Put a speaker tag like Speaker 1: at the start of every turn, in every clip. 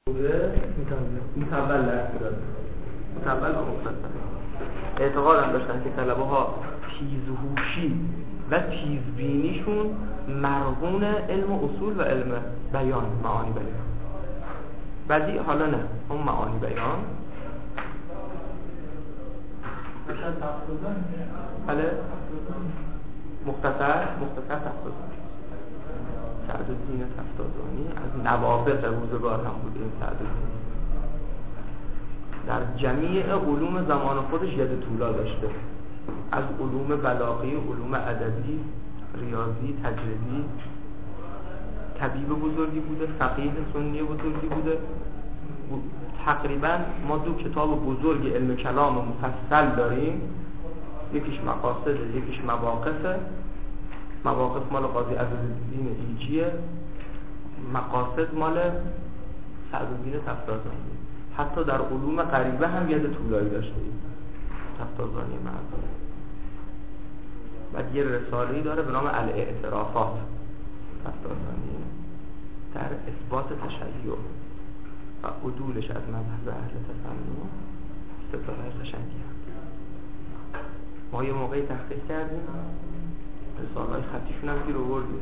Speaker 1: متول و مختصر. اعتقادم داشتن که طلبه ها تیزهوشی و تیزبینیشون مرهون علم اصول و علم بیان، معانی بیان. بعدی حالا نه، اون معانی بیان بله مختصر تفسیرزانی سعدالدین تفسیرزانی از نوابغ روزگار هم بوده. این سعدالدین در جمیع علوم زمان خودش ید طولا داشته، از علوم بلاغی، علوم ادبی، ریاضی، تجریدی. طبیب بزرگی بوده، فقیه سنی بزرگی بوده. تقریبا ما دو کتاب بزرگ علم کلام مفصل داریم، یکیش مقاصد، یکیش مواقفه. مواقف مال قاضی عزیزالدین ایجیه، مقاصد مال سعدالدین تفسیرزانی. حتی در علوم غریبه هم ید طولایی داشته تفسیرزانی معروف. بعد یه رساله‌ای داره به نام الاعترافات تفسیرزانی در اثبات تشیع و عدولش از مذهب اهل تسنن. استدلال‌های قشنگی هست. ما یه موقعی تحقیق کردیم، رساله‌های خطیشون هم گیر آوردیم.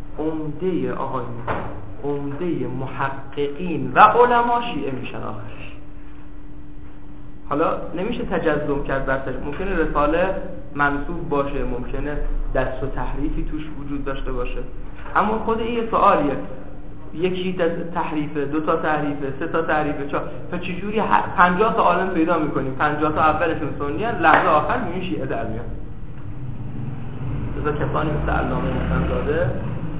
Speaker 1: عمده محققین و علما شیعه میشن آخرش. حالا نمیشه تجزم کرد برش. ممکنه رساله منسوب باشه، ممکنه دست و تحریفی توش وجود داشته باشه، اما خود این یه سوالیه. یکی تحریفه، 2 تا تحریفه، 3 تا تحریفه، پس چجوری 50 تا عالم پیدا میکنیم 50 تا اولشون سنی ان، لحظه آخر میون شیعه در میاد. مثلا کسانی مثل علامه محمدزاده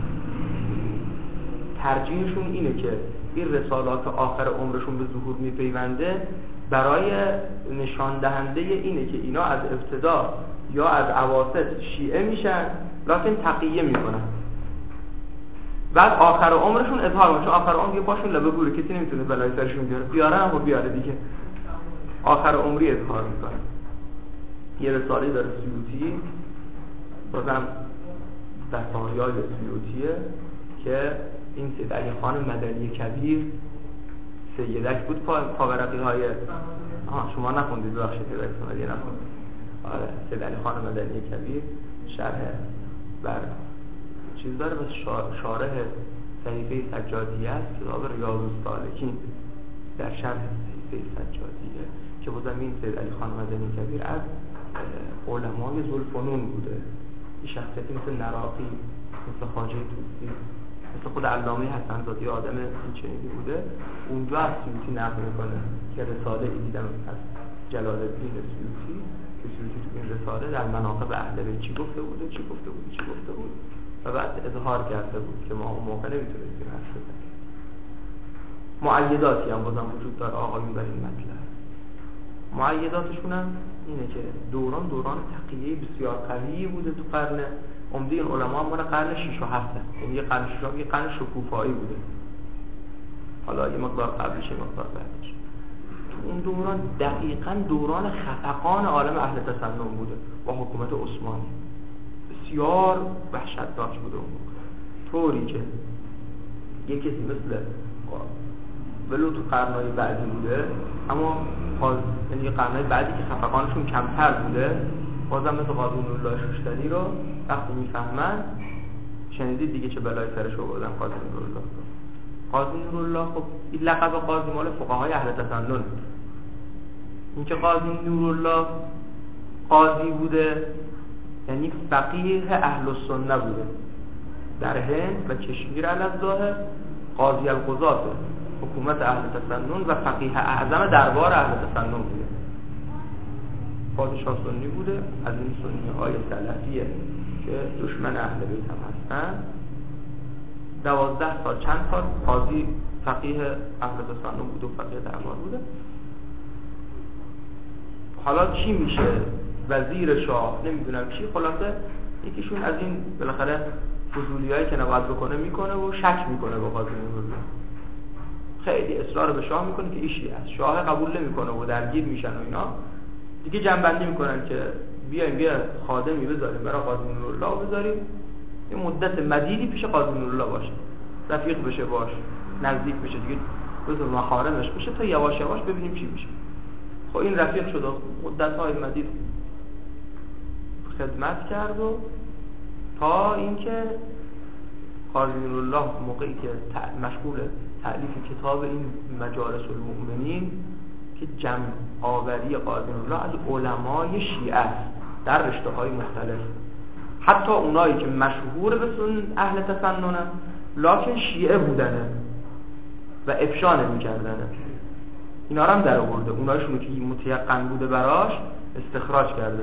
Speaker 1: ترجیحشون اینه که این رسالات آخر عمرشون به ظهور میپیونده برای نشان دهنده اینه که اینا از ابتدا یا از اواسط شیعه میشن لکن تقیه میکنن، بعد آخر عمرشون اظهار میشه. آخر عمر یه پاشون لبه گوره، کسی نمیتونه بلای سرشون بیاره هم بیاره دیگه. آخر عمری اظهار میکنن. یه رساله داره سیوطی، بازم دستاریای سیوطیه که این سید علی خان مدنی کبیر سیدک بود پاورقی های شما نخوندید بخشید سید علی خان مدنی نخوندید. آره سید علی خان مدنی کبیر شرح بر چیز داره، بس شارح صحیفه سجادیه است، کتاب ریاض السالکین در شرح صحیفه سجادیه که بازم این سید علی خان مدنی کبیر از علمای ذوالفنون بوده. این شخصیتی مثل نراقی، مثل خواجه طوسی، مثل خود علامه حسن‌زاده آدم این چنینی بوده. اونجا از سیوطی نقل میکنه که رساله ای دیدم از جلال‌الدین سیوطی که سیوطی تو این رساله در مناقب اهل بیت چی گفته بود و بعد اظهار کرده بود که ما اون موقع نمیتونستیم حرف بزنیم. مؤیداتی هم بازم وجود داره آقایون در این مطلب. مؤیداتشون هم اینه که دوران تقیه بسیار قوی بوده تو قرن. عمده این علما هم مال قرن 6 و 7 یعنی یه قرن 6 یه قرن شکوفایی بوده. حالا یه مقدار قبلش یه مقدار بعدش. تو اون دوران دقیقاً دوران خفقان عالم اهل تسنن بوده با حکومت عثمانی. بسیار وحشتناک بوده اون طوری که یک کسی مثل ولو تو قرنهای بعدی بوده، اما یعنی قرنهای بعدی که خفقانشون کمتر بوده، بازم مثل قاضی نورالله شوشتری رو وقتی میفهمن، شنیدید دیگه چه بلای سرش آوردن قاضی نورالله. قاضی نورالله خب این لقب قاضی مال فقهای اهل تسنن. این که قاضی نورالله قاضی بوده یعنی فقیه اهل السنه بوده. در هند و کشمیر الظاهر قاضی القضات حکومت اهل تسنن و فقیه اعظم دربار اهل تسنن بوده. پادشاه سنی بوده، از این سنی های سلفیه که دشمن اهل بیت هم هستن. 12 سال چند سال قاضی فقیه اهل تسنن بوده و فقیه دربار بوده. حالا چی میشه؟ وزیر شاه نمیدونم چی، خلاصه یکیشون از این بالاخره فضولیایی که نباید بکنه میکنه و شک میکنه با قاضی نورالله. خیلی اصرار به شاه میکنه که ایشی از شاه قبول نمیکنه و درگیر میشن و اینا. دیگه جنبندی میکنن که بیا خادمی بذاریم برای قاضی نورالله و بذاریم یه مدت مدیدی پیش قاضی نورالله باشه، رفیق بشه باش، نزدیک بشه. دیگه بذار محارمش بشه تا یواش یواش ببینیم چی میشه. خب این رفیق شد و مدت‌های مدید خدمت کرد و تا اینکه قاضی نورالله موقعی که مشغول تألیف کتاب این مجالس المؤمنین که جمع آوری قاضی نورالله از علمای شیعه است در رشته‌های مختلف، حتی اونایی که مشهور به سن اهل تسننن لکن شیعه بودنه و افشا نمی‌کردنه، اینا رو هم در آورده، اونایشون که متیقن بوده براش استخراج کرده.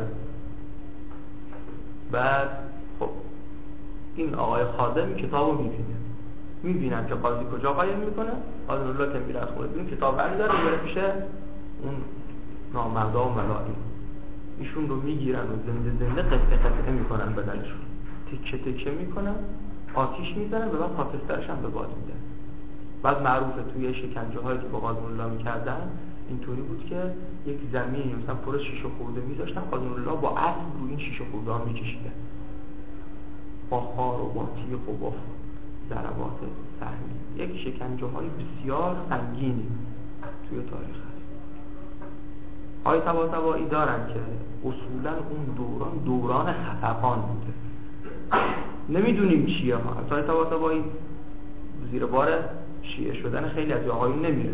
Speaker 1: بعد خب این آقای خادم کتابو میبینن که قاضی کجا قایم میکنه، قاضی نورالله که میره از خونه بیرون کتاب برمی‌داره میبره پیش اون نامردا و ملائک، ایشون رو میگیرن و زنده قطعه میکنن بدنشون، تکه تکه میکنن، آتیش میزنن و بعد خاکسترش هم به باد میدن. بعد معروفه توی شکنجه هایی که با قاضی نورالله میکردن اینطوری بود که یک زمینی مثلا پر شیشه خورده میذاشتن، قاضی نورالله با اسب روی این شیشه خورده ها میکشیدن با خار و با تیغ و با ضربات سهمی. یک شکنجه های بسیار سنگینی توی تاریخ هست. آقای طباطبایی دارن که اصولا اون دوران خفقان بوده، نمیدونیم چیه ها. آقای طباطبایی زیر بار شیعه شدن خیلی از آقایون نمیره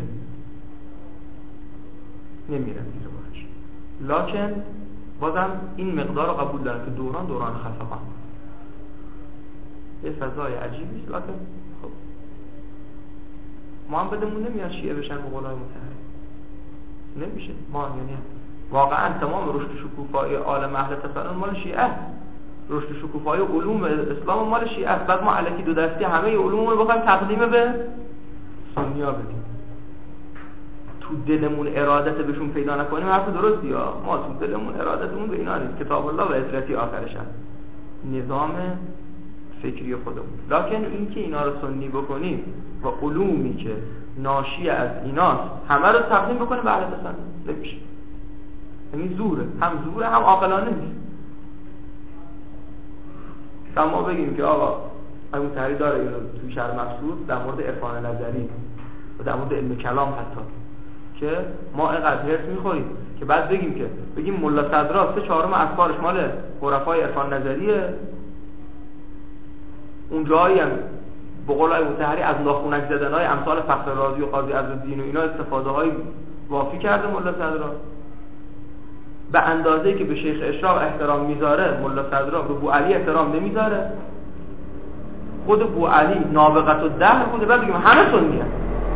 Speaker 1: زیر بارش، لکن بازم این مقدار رو قبول دارن که دوران خفقان یه فضای عجیبی است. لکن خب ما هم بدمون نمیاد شیعه بشن به قولای متحری، نمیشه. ما یعنی واقعا تمام رشد شکوفایی عالم اهل تسنن مال شیعه، رشد شکوفایی علوم اسلام مال شیعه است. بعد ما الکی دو دستی همه علوم رو بخوایم تقدیم به سنی‌ها بدیم، تو دلمون ارادت بهشون پیدا نکنیم حرف درستی ها. ما تو دلمون ارادتمون به اینا نیست، کتاب الله و اطلاعاتی آخرش هست، نظام فکری خودمون. لکن این که اینا رو سنی بکنیم و علومی که ناشی از ایناست همه رو تقدیم بکنیم به اهل تسنن نمیشه. یعنی زوره، هم عاقلانه نیست. ما بگیم که آقا همون تحریر داره اینو توی شرح مقصود در مورد عرفان نظری و در مورد علم کلام حتی که ما اینقدر هرس میخوریم که بعد بگیم ملا صدرا 3/4 افکارش مال عرفای عرفان نظریه، اون جایی هم به قول آقای مطهری از ناخونک زدن‌های امثال فخر رازی و قاضی عزالدین و اینا استفاده‌های وافی کرده ملا صدرا، به اندازه‌ای که به شیخ اشراق احترام میذاره ملا صدرا به بوعلی احترام نمیذاره. خود بوعلی نابغت الدهر بوده، بعد بگیم همه سنی هست.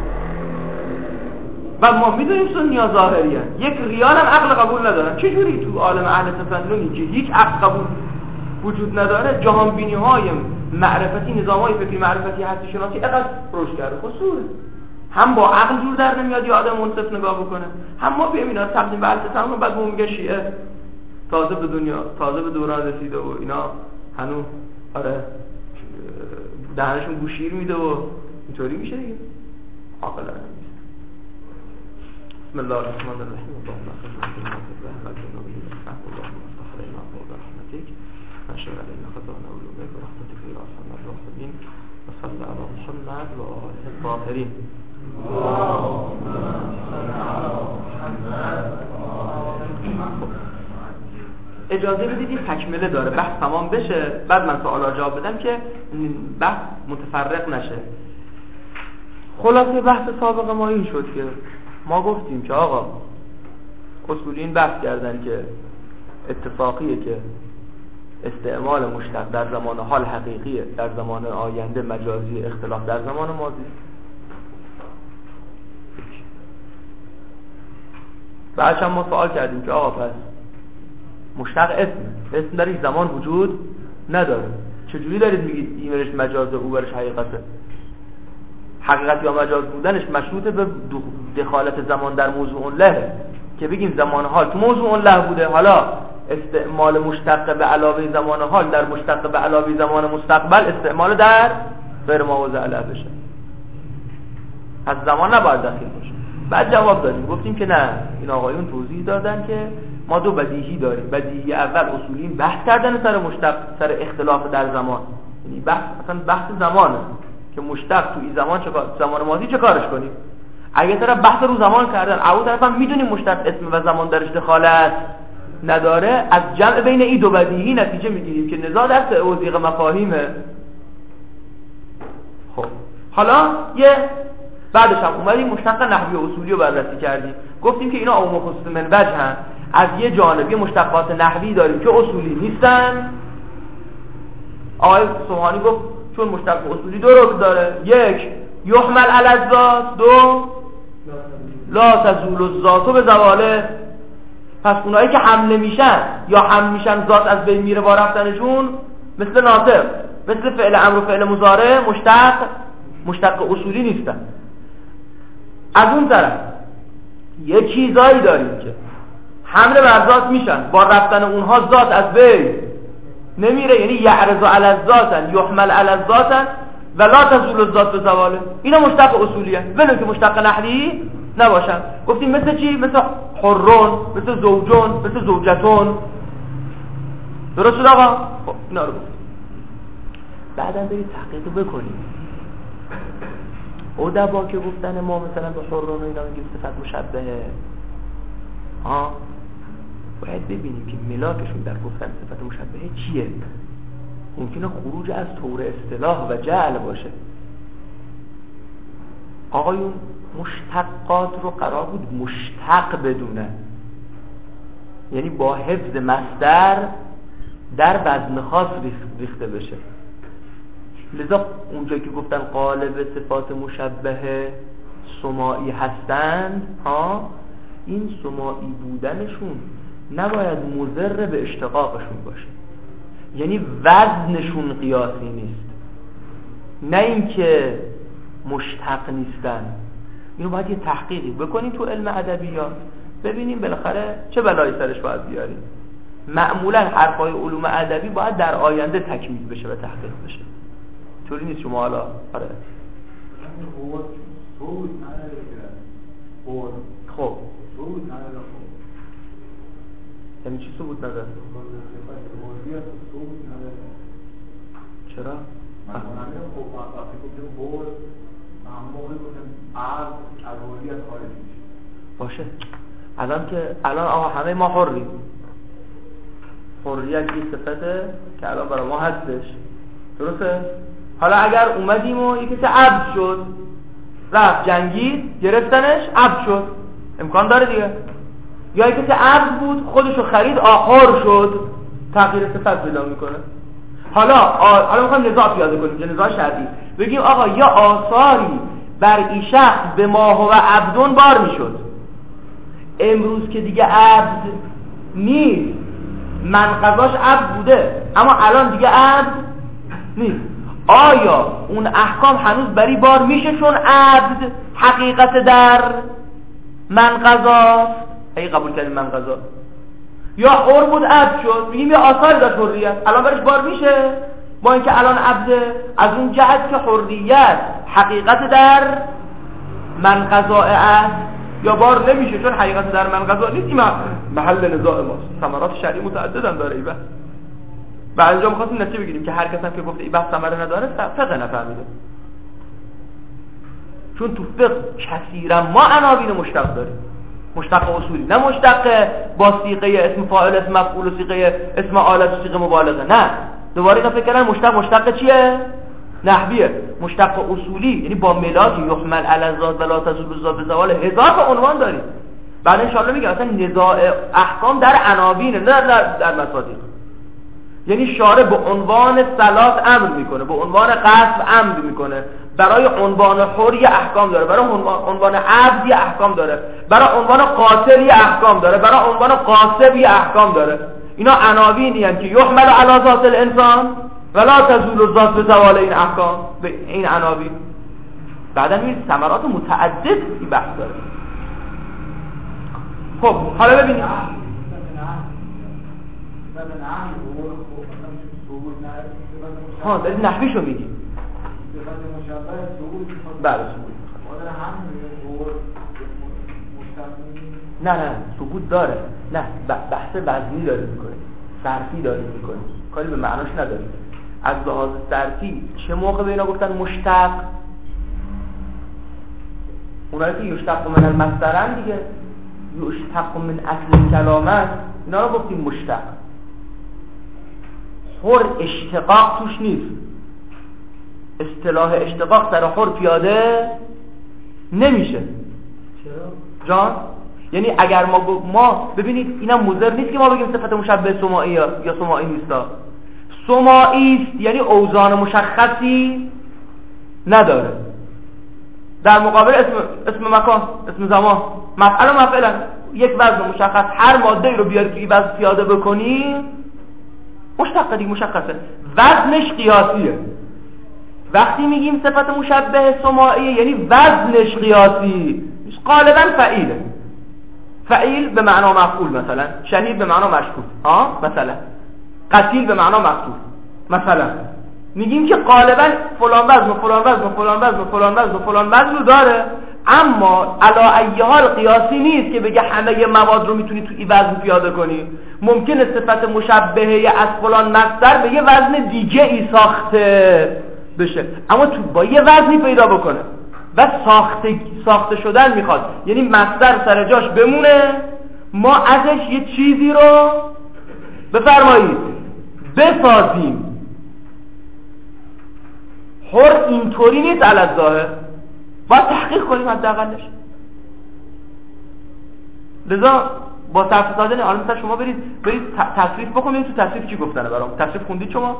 Speaker 1: و ما میدونیم سنی ها ظاهری هست، یک ریال هم عقل قبول ندارن. چجوری تو عالم اهل تسننی که هیچ عقل قبول وجود نداره جهان بینی های معرفتی، نظام های فکری معرفتی هستی شناسی اینقدر رشد کرده؟ خصوص هم با عقل جور در نمیاد یه آدم منصف نگاه بکنه، هم ما بیایم اینا تقدیم به اهل تسنن بعد ما میگه شیعه تازه به دوران رسیده و اینا هنوز آره دهنشون گوشیر میده و اینطوری میشه دیگه. عاقلانه نیست. بسم الله الرحمن الرحیم. اللهم صل على محمد و آله الطاهرین. اجازه بدید این تکمله داره، بحث تمام بشه بعد من سوالا جواب بدم که بحث متفرق نشه. خلاصه بحث سابق ما این شد که ما گفتیم که آقا اصولیین بحث کردن که اتفاقیه که استعمال مشتق در زمان حال حقیقیه، در زمان آینده مجازی، اختلاف در زمان ماضی. بعدش هم ما سوال کردیم که آقا پس مشتق اسم در این زمان وجود نداره، چجوری دارید میگید این برش مجازه او برش حقیقته؟ حقیقت یا مجاز بودنش مشروط به دخالت زمان در موضوع له، که بگیم زمان حال تو موضوع له بوده، حالا استعمال مشتق به علاوه زمان حال در مشتق به علاوه زمان مستقبل استعمال در غیر موضوع له بشه، از زمان نباید دخیل باشه. بعد جواب دادیم گفتیم که نه، این آقایون توضیح دادن که ما دو بدیهی داریم. بدیهی اول اصولیین بحث کردن سر مشتق، سر اختلاف در زمان، یعنی بحث اصلا بحث زمانه که مشتق تو این زمان زمان ماضی چه کارش کنیم. اگه طرف بحث رو زمان کردن، اون طرف هم میدونیم مشتق اسم و زمان درش دخالت نداره، از جمع بین این دو بدیهی نتیجه میگیریم که نزاع در توضیح مفاهیمه. خب حالا بعدش هم اومدیم مشتق نحوی و اصولی رو بررسی کردیم، گفتیم که اینا عموم و خصوص من وجهن. از یه جانب یه مشتقات نحوی داریم که اصولی نیستن. آقای سبحانی گفت چون مشتق اصولی دو رکن داره، یک یحمل علی الذات، دو لا تزول الذات به زواله. پس اونایی که حمله میشن یا حمل میشن ذات از بین میره با رفتنشون، مثل ناطق، مثل فعل امر و فعل مضارع مشتق اصولی نیستن. از اون طرف یه چیزایی داریم که حمله بر ذات میشن، با رفتن اونها ذات از بین نمیره، یعنی یعرض علی الذات یحمل علی الذات و لا تزول الذات به زواله. اینا مشتق اصولیه ولو که مشتق نحوی نباشن. گفتیم مثل چی؟ مثل حرون، مثل زوجون، مثل زوجتون. درست شد آقا؟ خب اینا رو گفتیم. بعدا برید تحقیق بکنیم. ادبا که گفتن ما مثلا به حرون و اینا میگیم صفت مشبهه، باید ببینیم که ملاکشون در گفتن صفت مشبهه چیه. ممکنه خروج از طور اصطلاح و جعل باشه. آقایون مشتقات رو قرار بود مشتق بدونه، یعنی با حفظ مصدر در وزن خاص ریخته بشه. لذا اونجا که گفتن قالب صفات مشبهه سماعی هستند، این سماعی بودنشون نباید مضر به اشتقاقشون باشه، یعنی وزنشون قیاسی نیست، نه اینکه مشتق نیستن. اینو باید یه تحقیقی بکنیم تو علم ادبیات، ببینیم بالاخره چه بلایی سرش باید بیاریم. معمولا حرفای علوم ادبی باید در آینده تکمیل بشه و تحقیق بشه، طوری نیست شما حالا خب یعنی چی ثبوت نداره؟ چرا؟ باشه. الان آقا همه ما حریم، حریت یه صفته که الان برای ما هستش، درسته؟ حالا اگر اومدیم و یکی که عبد شد، رفت جنگید، گرفتنش، عبد شد، امکان داره دیگه. یا یکی که عبد بود خودشو خرید، حر شد، تغییر صفت پیدا میکنه. حالا میخوایم نزاع پیاده کنیم که نزاع شرعی، بگیم آقا یا آثاری بر این شخص به ما هو عبدون بار میشد، امروز که دیگه عبد نیست، منقضاش عبد بوده اما الان دیگه عبد نیست، آیا اون احکام هنوز بری بار میشه چون عبد حقیقت در منقضاست؟ اگه قبول کردیم منقضا، یا حر بود عبد شد، میگیم یه آثار داشت حریت، الان برش بار میشه با اینکه الان عبده، از اون جهت که حریت حقیقت در منقضا است، یا بار نمیشه چون حقیقت در منقضا نیست. این محل نزاع ماست. ثمرات شرعی متعددن داره این بحث. و اینجا می‌خواستیم نتیجه بگیریم که هر کس هم که گفته این بحث ثمره نداره فقه نفهمیده، چون تو فقه کثیرا ما عناوین مشتق داریم، مشتق اصولی، نه مشتق با صیغه اسم فاعل، اسم مفعول و صیغه اسم آلت و صیغه مبالغه. نه، دوباره اینا فکر کردن مشتق چیه؟ نحویه. مشتق اصولی یعنی با ملاک یحمل علی الذات و لا تزول الذات به زوال، هزار تا عنوان داریم. بعد ان شاءالله میگم اصلا نزاع احکام در عناوین، نه در مصادیق. یعنی شارع به عنوان صلات امر میکنه، به عنوان قصد امر میکنه، برای عنوان حر یه احکام داره، برای عنوان عبد یه احکام داره، برای عنوان قاتل یه احکام داره، برای عنوان قاصب یه احکام داره. اینا عناوینی هستند که یحمل علی ذات الانسان ولا تزول الذات به زوال این احکام، به این عناوین. بعدا این ثمرات متعدد این بحث داره. خب حالا ببینید داری نحویشو میگی. بله نه ثبوت داره، نه بحث وزنی داره میکنه، صرفی داره میکنه، کاری به معناش نداره. از لحاظ صرفی چه موقع به اینا گفتن مشتق؟ اونایی که یشتق من المصدرن دیگه، یشتق من اصل کلامت، اینا رو گفتیم مشتق. حر اشتقاق توش نیست، اصطلاح اشتقاق سر حر پیاده نمیشه.
Speaker 2: چرا؟
Speaker 1: جان؟ یعنی اگر ما ببینید اینم مضر نیست که ما بگیم صفت مشبه سماعی یا سماعی نیستا. سماعی است یعنی اوزان مشخصی نداره، در مقابل اسم مکان، اسم زمان، مفعل و مفعلا یک وزن مشخص، هر ماده رو بیاری توی وزن پیاده بکنی مشتق دیگه، مشخصه، وزنش قیاسیه. وقتی میگیم صفت مشبه سماعی یعنی وزنش قیاسی، غالبا فعیله، فعیل به معنا مفعول، مثلا شهید به معنا مشکوک، مثلا قتیل به معنا مقتول، مثلا میگیم که غالبا فلان وزن و فلان وزن و فلان وزن و فلان وزن و فلان وزن رو داره، اما علی ای حال قیاسی نیست که بگه همه مواد رو میتونی تو این وزن پیاده کنی. ممکنه صفت مشبهه از فلان مصدر به یه وزن دیگه ای ساخته بشه، اما تو با یه وزنی پیدا بکنه و ساخته شدن میخواد، یعنی مصدر سر جاش بمونه، ما ازش یه چیزی رو بفرمایید بسازیم. حر اینطوری نیست علی ظاهر، باید تحقیق کنیم حداقلش. لذا با صرف ساده نه. حالا مثلا شما برید تصریف بکنید، تو تصریف چی گفتنه برام؟ تصریف خوندید شما؟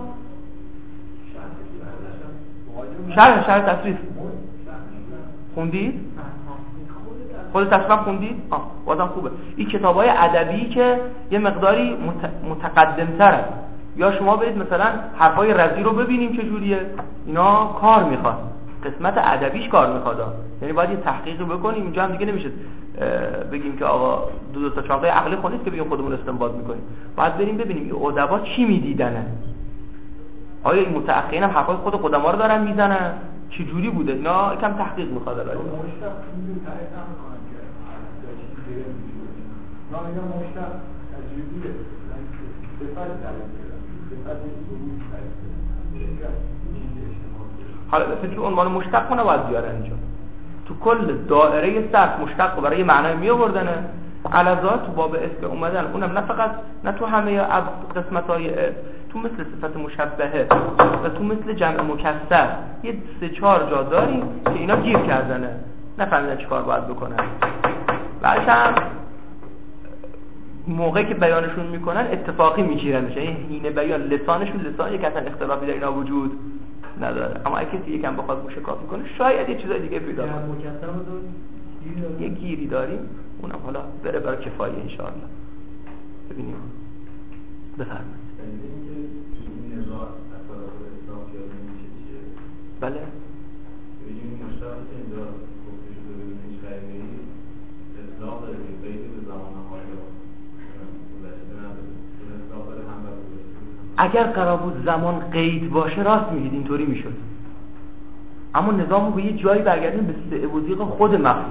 Speaker 1: شرح تصریف خوندید؟ خود تصریف خوندید؟ بازم خوبه. این کتابای ادبی که یه مقداری متقدم تره، یا شما برید مثلا حرفای رضی رو ببینیم چجوریه، اینا کار میخواد، قسمت ادبیش کار میخواد، یعنی باید یه تحقیقی بکنیم. اینجا هم دیگه نمیشه بگیم که آقا دو تا چاقه عقلی خونید که بگیم خودمون استنباط میکنیم، باید بریم ببینیم این ادبا چی میدیدنه، آیا این متأخرین هم حرفای خود قدما رو دارن میزنن، چه جوری بوده، اینا یکم تحقیق میخواد. الان حالا تو عنوان مشتق کنه باید بیارن اینجا تو کل دائره صرف مشتق برای معنای می آوردنه. علازات تو باب اسم اومدن، اونم نه فقط نه تو همه قسمت‌های تو مثل صفت مشبهه و تو مثل جمع مکسر یه 3-4 جا داریم که اینا گیر کردنه، نفهمیدن چیکار باید بکنن. بعدش هم موقعی که بیانشون میکنن اتفاقی میگیرنش، یعنی حین بیان لسانشون لسان یک اصلا اختلافی در اینا وجود نداره، اما اگه کسی یکم بخواد مشکاف کنه شاید یه چیزای دیگه پیدا کنه. یه گیری داریم، اونم حالا بره برای کفایه انشاءالله. ببینیم بفرمایید. بله
Speaker 3: ببینیم مشتاق که اینجا گفته شده ببینیم خیلی اطلاق داره که قید به زمان حالا گذشته نداره،
Speaker 1: اگر قرار بود زمان قید باشه راست میگید اینطوری میشد، اما نظام به یه جایی برگردیم به استعوذیق خود مفهوم.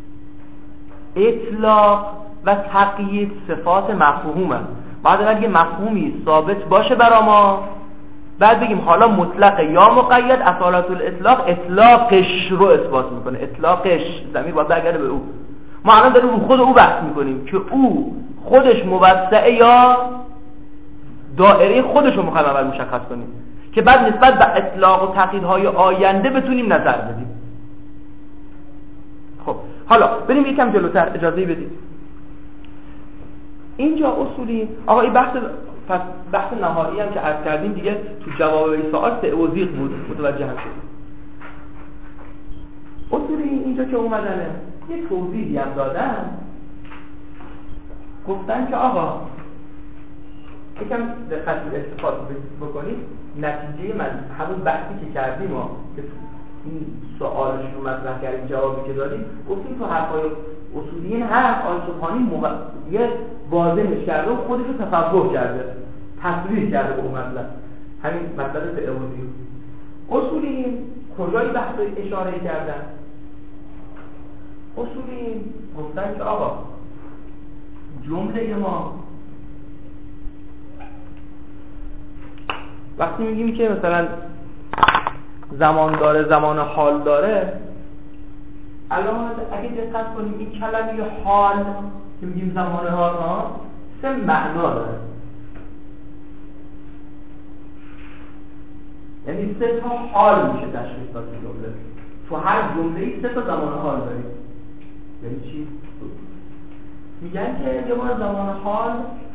Speaker 1: اطلاق و تقیید صفات مفهومه، بعد اگه مفهومی ثابت باشه برا ما بعد بگیم حالا مطلق یا مقید، اصالت الاطلاق اطلاقش رو اثبات میکنه، اطلاقش ضمیر باید برگرده به او. ما الان داریم رو خود او بحث میکنیم که او خودش موسعه یا دائره خودش رو میخوایم اول مشخص کنیم که بعد نسبت به اطلاق و تقییدهای آینده بتونیم نظر بدیم. خب حالا بریم یکم جلوتر، اجازه بدید. اینجا اصولی آقا این بحث نهایی هم که عرض کردیم دیگه تو جواب این سوال تعویض بود، متوجه هم شد. اصولی اینجا که اومدنه یه توضیحی هم دادن، گفتن که آقا یکم دقت استفاده بکنید، نتیجه من همون بحثی که کردیم که این سوالش رو مطرح کردیم جوابی که دادیم، گفتیم تو حرفای اصولی این حرف آقای سبحانی یه واضحش کرده و خودش رو تفوق کرده، تصریح کرده به اون مطلب، همین مطلب تعویضی. اصولی کجای بحث اشاره کردن؟ اصولی گفتن که آقا جمله ما وقتی میگیم که مثلا زمان داره، زمان حال داره، الان اگه دقت کنیم این کلمه حال که میگیم زمان حال ها 3 معنا داره، یعنی 3 تا حال میشه تشخیص داد جمله. تو هر جمله‌ای 3 تا زمان حال داریم. یعنی چی؟ میگن که یه بار زمان حال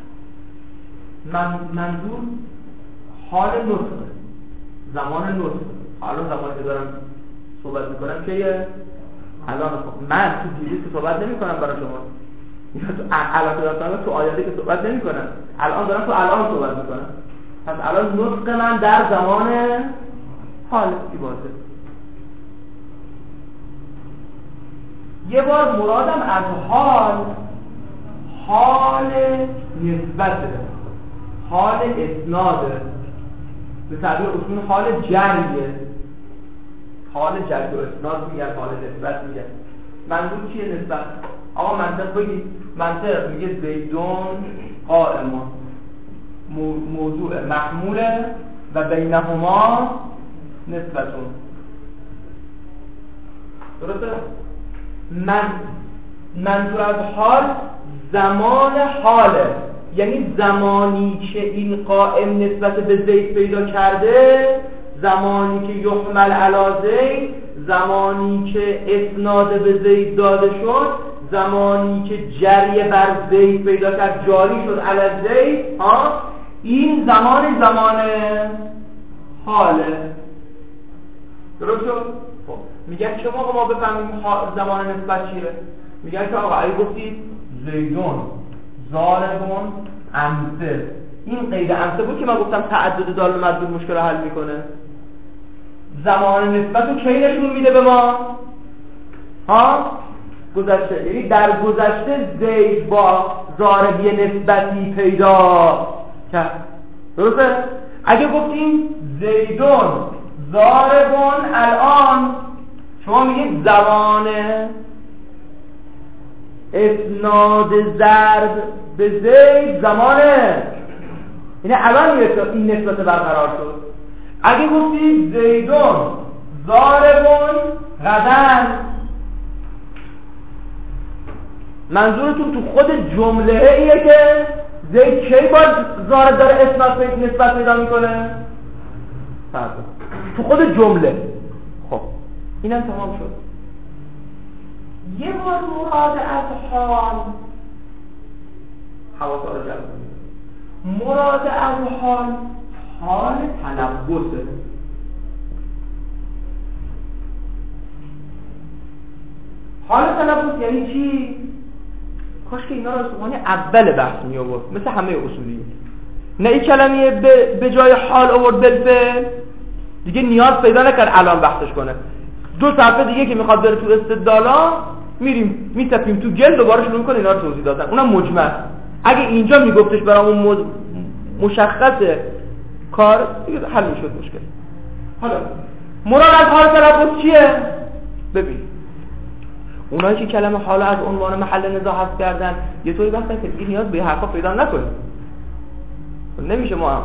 Speaker 1: منظور حال نطق، زمان نطق. حالا زمانی که دارم صحبت میکنم که الان من تو دیروز که صحبت نمیکنم برای شما، الان دارم تو آیاتی که صحبت نمیکنم، الان دارم تو الان صحبت میکنم. پس الان نطق من در زمان حال عبارته. یه بار مرادم از حال نسبته، حال اسناده، به تعبیر اصول حال جریه. حال جری و اسناد میگن، حال نسبت میگن. منظور چیه نسبت؟ آقا منطق بگید. منطق میگه زیدون قائمون، موضوع محموله و بینهما نسبتون. درسته؟ منظور از حال زمان حاله، یعنی زمانی که این قائم نسبت به زید پیدا کرده، زمانی که یحمل علی زید، زمانی که اسناد به زید داده شد، زمانی که جری بر زید پیدا کرد، جاری شد علی زید، این زمان حاله. درست شد؟ خب میگن چه موقع ما بفهمیم زمان نسبت چیه؟ میگن که آقا اگه گفتید زیدون ضاربون امثل، این قید امثل بود که من گفتم تعدد دال و مدلول مشکل رو حل میکنه. زمان نسبت رو کی نشون میده به ما؟ گذشته. یعنی در گذشته زید با ضاربی نسبتی پیدا کرد. درسته؟ اگه گفتیم زیدون ضاربون الان، شما میگید زمان اسناد ضرب به زید زمانه، یعنی الان این نسبت برقرار شد. اگه گفتید زیدون ضاربون غدا، منظورتون تو خود جمله ایه که زید کی با ضارب داره اسناد نسبت پیدا میکنه؟ تو خود جمله. خب اینم تمام شد. یه بار مراد از حواسا رو جلب کنید. مراد از حال تلبسه. حال تلبس یعنی چی؟ کاش که اینا رو سوانی اول بحث می آورد، مثل همه اصولی. نه این کلمه به جای حال آورد بالفعل، دیگه نیاز پیدا نکرد الان بحثش کنه. 2 صفحه دیگه که میخواد بره تو استدلالا میریم میتپیم تو گل، دوباره شروع میکنه اینا رو توضیح دادن، اونم مجمل. اگه اینجا میگفتش برامون مشخصه کار دیگه حل میشد مشکل. حالا مراد از حال تلبس چیه؟ ببین اونایی که کلمه حالا از عنوان محل نزاع حذف کردن یه طوری وقتا که دیگه نیاز به حرفا پیدا نکنیم. نمیشه ما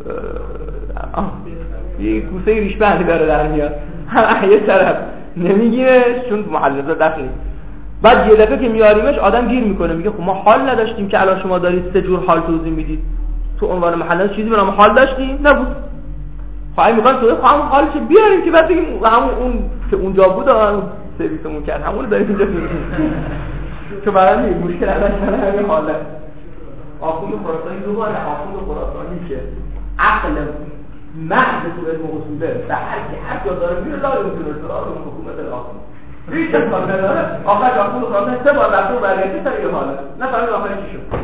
Speaker 1: یه کوسه ریش بندی داره در میاد یه طرف نمیگیمش چون محل نزاع داخلی، بعد یه دفعه که میاریمش آدم گیر میکنه، میگه خب ما حال نداشتیم که الان شما دارید 3 جور حال توضیح میدید، تو عنوان محل نزاع چیزی به نام حال داشتیم؟ نبود. خب میگن تو همون حال چه بیاریم که بعد بگیم همون اون که اونجا بود سرویسمون کرد همون داریم اینجا چون برای مشکل ازش همین حاله. آخوند خراسانی دوباره آخوند خراسانی که عقل محض تو علم اصوله به هر جا داره میره لازم میتونه سرار اون حکومت آخوند ریش کار نداره. آخر آخوند خراسانی 3 بار رفته و برگشته سر یه حاله نفهمید آخر چی شد.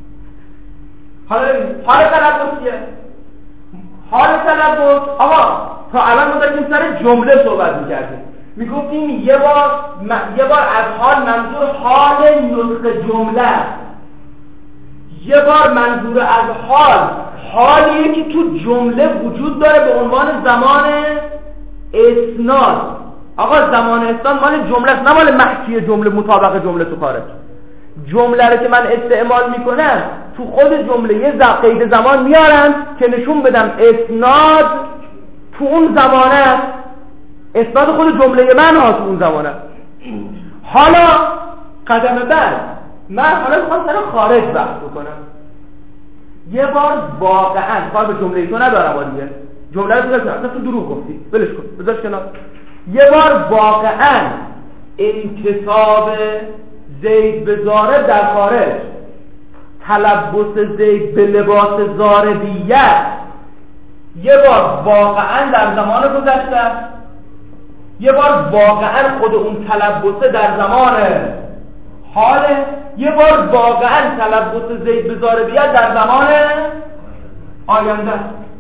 Speaker 1: حال تلبس چیه؟ حال تلبس آقا تا الان ما داشتیم سر جمله صحبت میکردیم، میگفتیم یه بار از حال منظور حال نطق جمله، یه بار منظور از حالیه که تو جمله وجود داره به عنوان زمان اسناد. آقا زمان اسناد مال جمله است، نه مال محکی جمله مطابق جمله تو کارش. جمله رو که من استعمال میکنم تو خود جمله یه قید زمان میارن که نشون بدم اسناد تو اون زمانه است، اسناد خود جمله من ها تو اون زمانه. حالا قدم بعد من حالا میخوام سر خارج بحث بکنم. یه بار واقعا کار به جمله تو ندارم دیگه، جمله رو بذار کنار، تو دروغ گفتی ولش کن بذارش کنار. یه بار واقعا انتصاب زید به زارب در خارج، تلبس زید به لباس زاربیت یه بار واقعا در زمان گذشته، یه بار واقعا خود اون تلبسه در زمان حاله، یه بار واقعا تلبس زید به زاربیت در زمان آینده.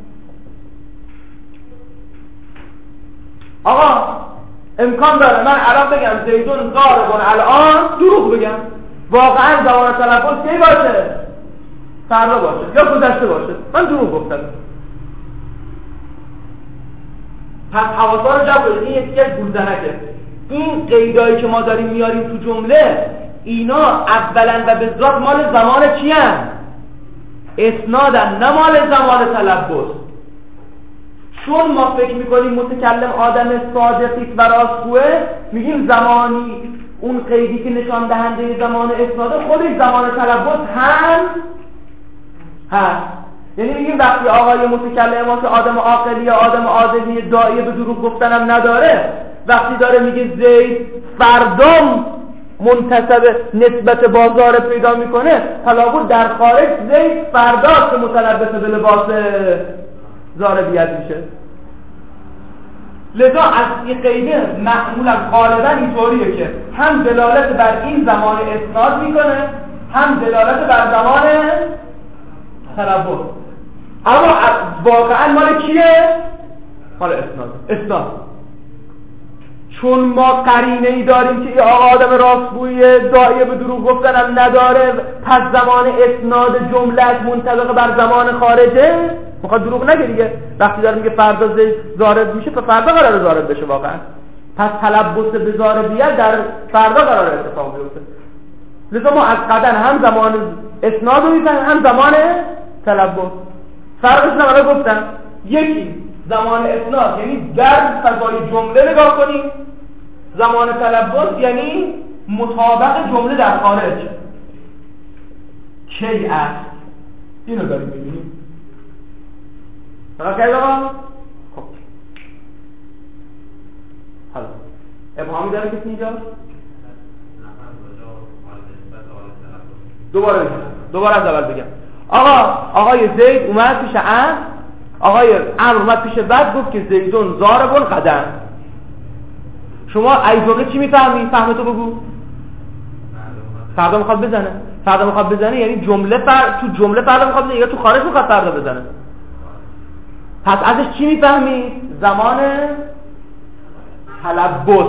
Speaker 1: آقا امکان داره من الان بگم زیدون ضاربون الان، دروغ بگم، واقعا زمان تلبس کی باشه؟ فردا باشه یا گذشته باشه، من دروغ گفتم. پس حواسا رو جمع کنید، این یکی از گولزنکه. این قیدایی که ما داریم میاریم تو جمله، اینا اولا و به ذات مال زمان چی هن؟ اسنادن، نه مال زمان تلبس. چون ما فکر میکنیم متکلم آدم صادقیست و راستگوه، میگیم زمانی اون قیدی که نشان دهنده زمان اسناده خودش زمان تلبس هم هست. یعنی میگیم وقتی آقای متکلم ما که آدم عاقلی یا آدم عادلی داعیه به دروغ گفتنم نداره، وقتی داره میگه زید فردام منتسب نسبت بازار پیدا میکنه، تلابود در خارج زید فرداست که متلبس به لباس زاربیت میشه. لذا از این قیده معمولا غالبا اینطوریه که هم دلالت بر این زمان اسناد میکنه، هم دلالت بر زمان تلبس. اما واقعا مال کیه؟ مال اسناد. چون ما قرینه‌ای داریم که این آقا آدم راستگویه، داعیه به دروغ گفتنم نداره، پس زمان اسناد جملت منطبق بر زمان خارجه، میخواد دروغ نگه دیگه. وقتی داره میگه فردا زارب میشه، پس فردا قراره زارب بشه واقعا، پس تلبس به زاربیت در فردا قراره اتفاق بیفته. لذا ما از قدر هم زمان اسناد رو میفهمیم، هم زمان تلبس. فرقش نمیشه گفتم، یکی زمان اسناد یعنی در فضای جمله نگاه کنیم، زمان تلبس یعنی مطابق جمله در خارج کی است، اینو داریم میبینیم. فقط آقا خب حالا ابهامی داره کسی اینجا؟ دوباره از اول بگم. آقای زید اومد پیش عمرو، آقای عمرو اومد پیش بعد گفت که زیدون ضاربون قدم. شما ای جمله چی میفهمی؟ فهمتو بگو. فردا میخواد بزنه یعنی جمله تو جمله فردا میخواد بزنه یا تو خارج میخواد فردا بزنه؟ پس ازش چی میفهمی؟ زمان تلبس.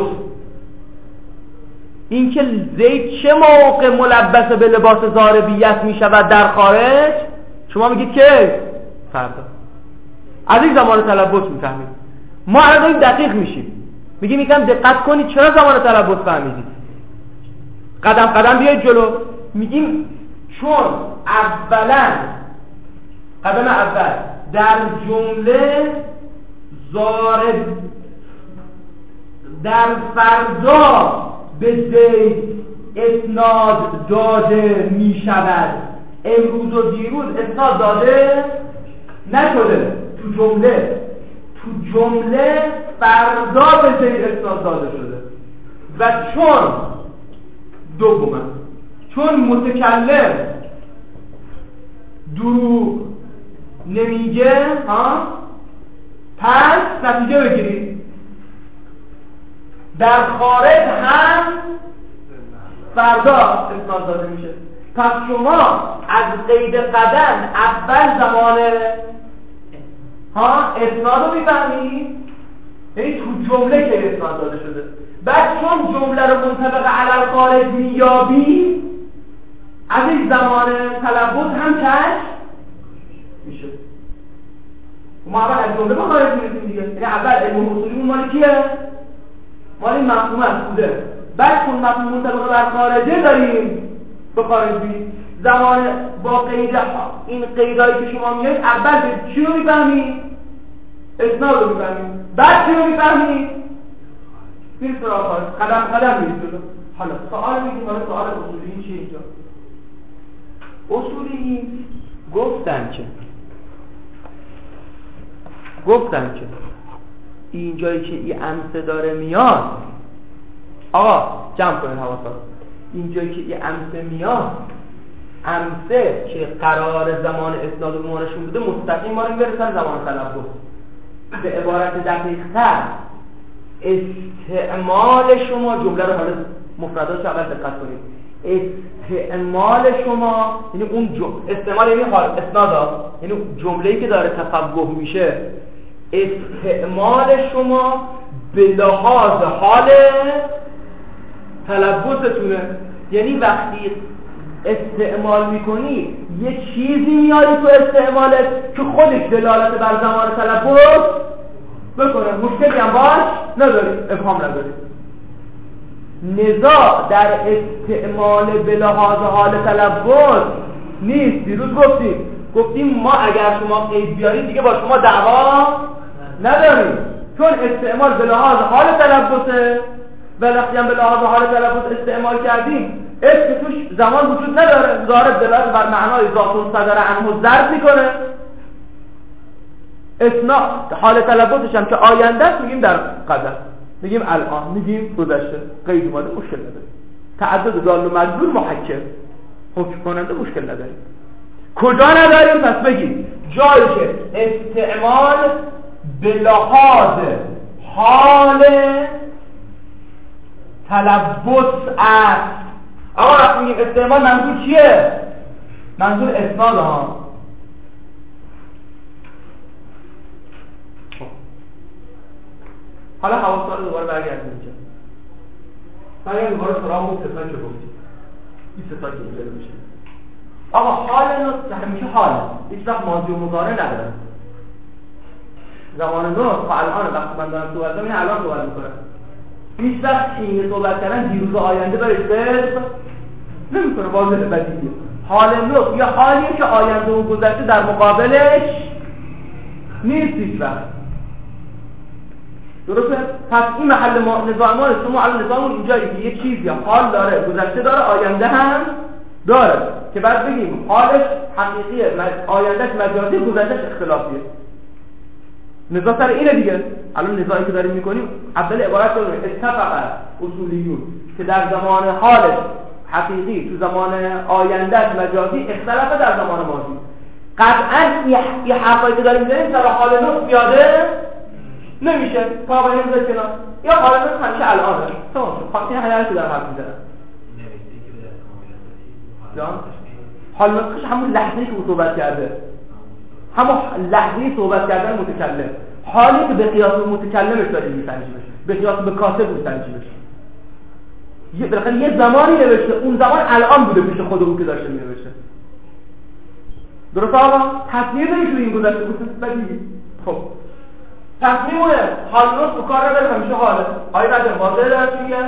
Speaker 1: این که زید چه موقع ملبس به لباس زاربیت میشود در خارج، شما میگید که فردا. از این زمان تلبس میفهمید. ما الان داریم دقیق میشیم، میگیم یکم دقت کنید چرا زمان تلبس فهمیدید. قدم قدم بیاید جلو. میگیم چون قدم اول در جمله زارب در فردا به زید اسناد داده می شود، امروز و دیروز اسناد داده نشده. تو جمله فردا به زید اسناد داده شده. و چون متکلم دروغ نمیگه پس نتیجه بگیرید در خارج هم فردا اسناد داده میشه. پس شما از قید قدم اول زمان اسناد رو میفهمید، یعنی تو جمله که اسناد داده شده. بعد چون جمله رو منطبق علی خارج میابی، از این زمان تلبس هم کش میشه. ما اول از جمله با خارج میرسیم دیگه، یعنی اول علم اصولی مال کیه؟ مال مفهوم بوده. بعد چون مفهوم منطبق بر خارجه داریم به خارج بید، زمان با قید این قیدایی که شما میاد اول چی رو میفهمید؟ اسناد رو میفهمید. بعد چی رو میفهمید؟ میره سراغ کار، قدم قدم میره جلو. حالا سوال میگیم، حالا سوال اصولی چیه اینجا؟ اصولی گفتن که اینجایی که این امسه داره میاد، آقا جمع کنید حواسا، اینجایی که این امسه میاد، امسه که قرار زمان اسناد و نشون بده مستقیم ما رو میرسن زمان تلفظ. به عبارت دقیق‌تر استعمال شما، جمله رو حالا مفرداتش اول دقت کنید، استعمال شما یعنی اون استعمال یعنی حال اسنادا، یعنی جمله‌ای که داره تفوه میشه، استعمال شما به لحاظ حال تلفظتونه. یعنی وقتی استعمال میکنی یه چیزی میاری تو استعمالت که خودش دلالت بر زمان تلفظ بکنه، مشکلی هم باش نداری، ابهام نداری. نزاع در استعمال به لحاظ حال تلفظ نیست. دیروز گفتیم ما اگر شما قید بیارید دیگه با شما دعوا نداریم، چون استعمال به لحاظ حال تلفظه و وقتی هم به لحاظ حال تلفظ استعمال کردیم اسم توش زمان وجود نداره، ظاهر دلالت بر معنای ذات صدر عنه ظرف میکنه. اسنا حال تلفظش هم که آینده است میگیم در قدر، میگیم الان، میگیم گذشته، قید اومده مشکل نداره. تعدد دال و مجبور محکم حکم کننده مشکل نداره. کجا نداریم؟ پس بگیم جایی که استعمال به لحاظ حال تلفظ است. آقا وقتی میگیم استعمال منظور چیه؟ منظور اسناد ها. حالا حواسا رو دوباره برگردیم اینجا. برگردیم دوباره سراغ اون ستایی که گفتیم. این ستایی که اینجا میشه. آقا حال نصف همیشه حال، هیچ وقت ماضی و مضارع نداره. زمان نصف و الان وقتی من دارم صحبت میکنم، این الان صحبت میکنم. هیچ وقت این صحبت کردن دیروز و آینده برش صرف نمیکنه، واضح بدیهیه. حال نصف یا حالیه که آینده و گذشته در مقابلش نیست هیچ وقت. درسته؟ پس این محل نظام ما شما الان نظامون اینجایی که یه چیز یا حال داره، گذشته داره، آینده هم داره که بعد بگیم حالش حقیقیه، آیندهش مجازی، گذشتهش اختلافیه. نزاع سر اینه دیگه. الان نزاعی که داریم میکنیم اول عبارت داریم اتفق اصولیون که در زمان حالش حقیقی، تو زمان آیندهش مجازی، اختلافه در زمان ماضی. قطعا یه حرفایی که داریم میزنیم سر حال نصف بیاده نمیشه، تا باید نمیزد کنار، یا حال نصف همیشه الان هست. تمام شد، خواهی حیال که در حرف میزنم حال نصفش همون لحظه‌ای که او صحبت کرده، همون لحظه‌ای صحبت کردن متکلم، حالی که به قیاس متکلمش داریم میسنجیمش، به قیاس به کاتب میسنجیمش. بالاخره یه زمانی نوشته، اون زمان الان بوده پیش خود اون که داشته مینوشته. درست آقا؟ تصمیم نمیشه این گذشته بود بدیگی. خب تصمیمونه حال نصف کار رو داره همیشه حاله. آیا بعد واضحه دارد میگه؟